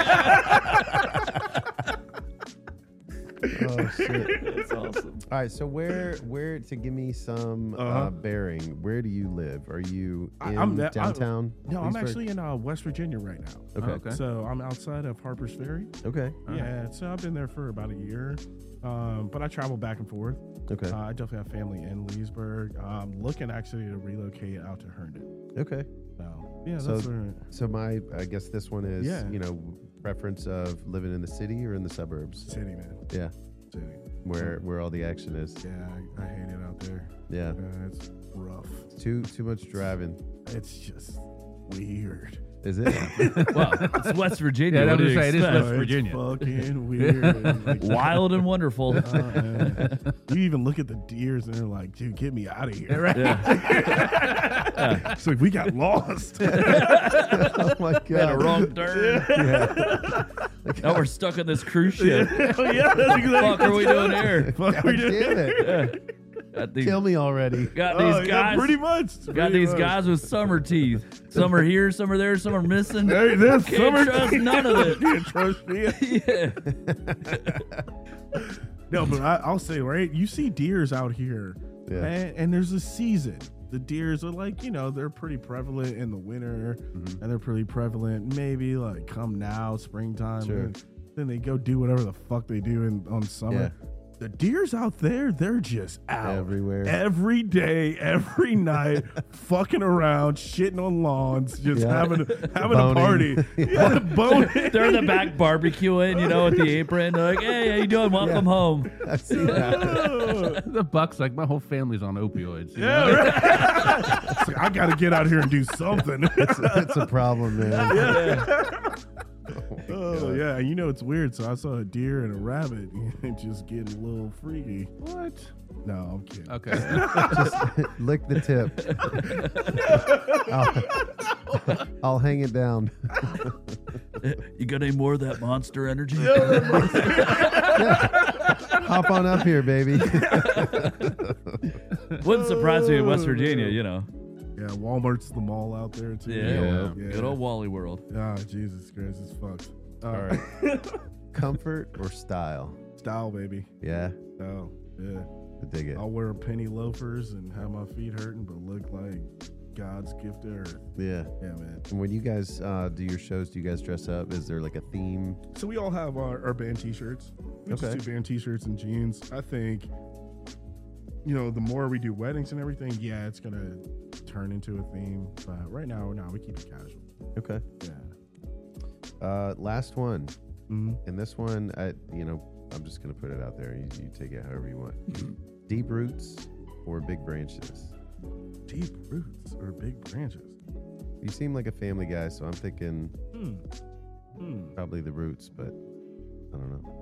Oh shit. That's awesome. All right, so where where to give me some uh Uh-huh. bearing? Where do you live? Are you I- in I'm that- I- downtown? No, I'm Leesburg? actually in uh, West Virginia right now. Okay. Okay. So I'm outside of Harper's Ferry. Okay. Yeah, so I've been there for about a year. Um, but I travel back and forth. Okay. Uh, I definitely have family in Leesburg. I'm looking actually to relocate out to Herndon. Okay. So yeah, So- that's where. So my I guess this one is Yeah. you know preference of living in the city or in the suburbs. City, man. Yeah. City. Where where all the action is. Yeah, I, I hate it out there. Yeah. Uh, it's rough. Too too much driving. It's just weird. Is it? Well, it's West Virginia. Yeah, What I do was you gonna say, it is expect? West Oh, Virginia. It's fucking weird. Like, Wild and wonderful. uh, man. You even look at the deers and they're like, dude, get me out of here. Right? Yeah. It's like, we got lost. oh my god. Made a wrong turn. Yeah. Now we're stuck on this cruise ship. Oh, yeah, that's exactly Fuck are we doing here? Fuck God we doing? damn it. Yeah. Got these, Kill me already. got Oh, these yeah, guys. pretty much. Got pretty these much. guys with summer teeth. Some are here, some are there, some are missing. Hey, there's Can't summer trust teeth. none of it. Can't trust me. Yeah. No, but I, I'll say, right? You see deers out here, Yeah. man, and there's a season. The deers are like, you know, they're pretty prevalent in the winter, Mm-hmm. and they're pretty prevalent maybe like come now, springtime. Sure. and then they go do whatever the fuck they do in on summer. The deers out there, they're just out Everywhere. every day, every night, fucking around, shitting on lawns, just Yeah. having having a Boning. party. Yeah, boning. They're in the back barbecuing, you know, with the apron. They're like, hey, how you doing? Welcome Yeah. home. I've seen that. The Buck's like, my whole family's on opioids. you Yeah, know? right. It's like, I got to get out here and do something. It's, it's a problem, man. Oh yeah, you know it's weird. So I saw a deer and a rabbit and just getting a little freaky. What? No, I'm kidding. Okay. Just lick the tip. I'll, I'll hang it down. You got any more of that Monster Energy? Hop on up here, baby. Wouldn't surprise me in West Virginia, you know. Yeah, Walmart's the mall out there too. Yeah. yeah. Good old Wally World. Ah, Jesus Christ, it's fucked. Uh, All right. Comfort or style? Style, baby. Yeah. Oh, yeah. I dig it. I'll wear penny loafers and have my feet hurting, but look like God's gift to earth. Yeah. Yeah, man. And when you guys uh, do your shows, do you guys dress up? Is there like a theme? So we all have our, our band T-shirts. We Okay. just do band T-shirts and jeans. I think, you know, the more we do weddings and everything, yeah, it's gonna turn into a theme. But right now, no, we keep it casual. Okay. Yeah. Uh, last one. Mm-hmm. And this one, I, you know, I'm just going to put it out there. You, you take it however you want. Deep roots or big branches? Deep roots or big branches? You seem like a family guy, so I'm thinking Hmm. Hmm. probably the roots, but I don't know.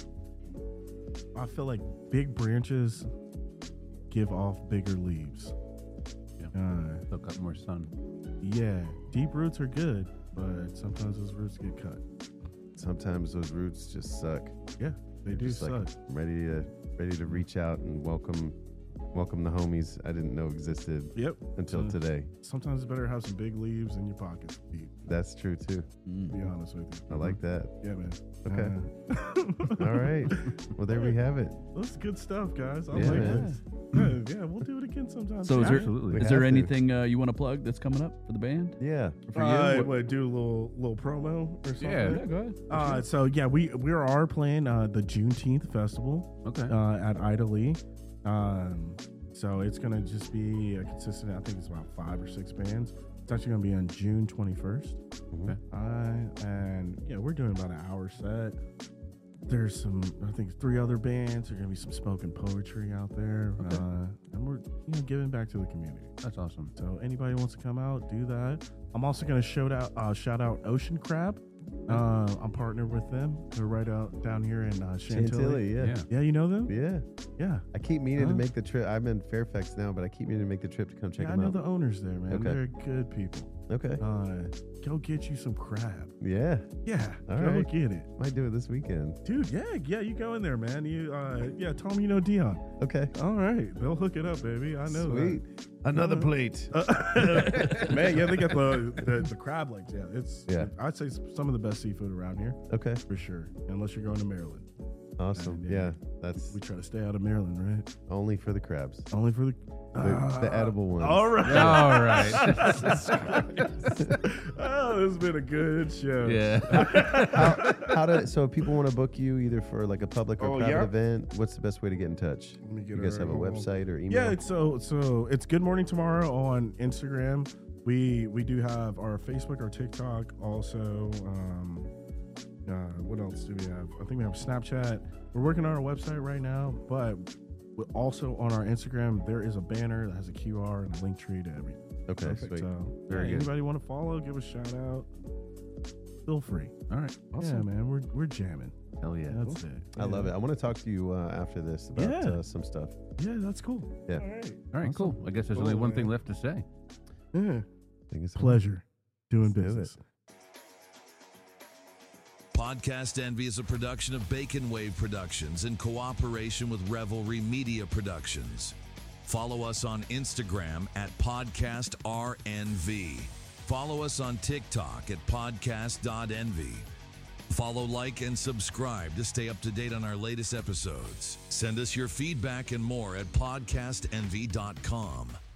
I feel like big branches give off bigger leaves. Yeah. Uh, They'll cut more sun. yeah. Deep roots are good, but sometimes those roots get cut. Sometimes those roots just suck. Yeah, they do Just suck. like ready to ready to reach out and welcome welcome the homies I didn't know existed Yep. until So today. Sometimes it's better to have some big leaves in your pockets. Deep, That's true too. to be honest with you. I like that. Yeah, man. Okay. Uh, All right. Well, there we have it. That's good stuff, guys. I Yeah, like man. this. Yeah, yeah, we'll do it again sometime. So is soon. there, Absolutely. is We there have to. anything uh, you want to plug that's coming up for the band? Yeah. For you? Uh, What- what, do a little little promo or something? Yeah. yeah, go ahead. Uh, so yeah, we we are playing uh, the Juneteenth festival Okay. uh, at Ida Lee. Um, so it's gonna just be a consistent. I think it's about five or six bands. It's actually gonna be on June twenty-first. Okay. Uh, and yeah, we're doing about an hour set. There's some, I think, three other bands. There's gonna be some spoken poetry out there. Uh, you know, giving back to the community. That's awesome. So anybody wants to come out, do that. I'm also going to shout out uh, shout out Ocean Crab. Uh, I'm partnered with them. They're right out down here in uh, Chantilly. Chantilly, yeah. Yeah. Yeah, you know them? Yeah. Yeah. I keep meaning Huh? to make the trip. I'm in Fairfax now, but I keep meaning to make the trip to come check Yeah, I them know out. the owners there, man. Okay. They're good people. Okay. Uh, go get you some crab. Yeah. Yeah, All go right. get it. Might do it this weekend. Dude, yeah, yeah, you go in there, man. You, uh, yeah, tell them you know Dion. Okay. All right, they'll hook it up, baby. I know Sweet. that. Another Uh, plate. Uh, man, yeah, they got the, the the crab legs. Yeah, it's. Yeah. I'd say some of the best seafood around here Okay. for sure. Unless you're going to Maryland, Awesome. And, Yeah. yeah, That's we try to stay out of Maryland, right? only for the crabs. Only for the The, the edible ones. All right, All right. Oh, this has been a good show. Yeah. how, how to, so if people want to book you either for like a public or Oh, private yeah? event, what's the best way to get in touch? Let me get You guys it have a right. Hold on. website or email? Yeah, it's so so it's Good Morning Tomorrow on Instagram. We we do have our Facebook, our TikTok, also. Um, uh, what else do we have? I think we have Snapchat. We're working on our website right now, but we- also on our Instagram there is a banner that has a Q R and a link tree to everything. Okay, Perfect. sweet. So Very yeah, good. anybody want to follow? Give a shout out. Feel free. All right. Yeah, Awesome. man, we're we're jamming. Hell yeah. That's it. I love Yeah. it. I want to talk to you uh, after this about Yeah. uh, some stuff. Yeah, that's cool. Yeah. All right. All right, cool. I guess there's only Cool, one thing man. left to say. Yeah. I think it's Pleasure doing Let's do business. Podcast Envy is a production of Bacon Wave Productions in cooperation with Revelry Media Productions. Follow us on Instagram at Podcast R N V. Follow us on TikTok at podcast dot envy. Follow, like, and subscribe to stay up to date on our latest episodes. Send us your feedback and more at podcast envy dot com.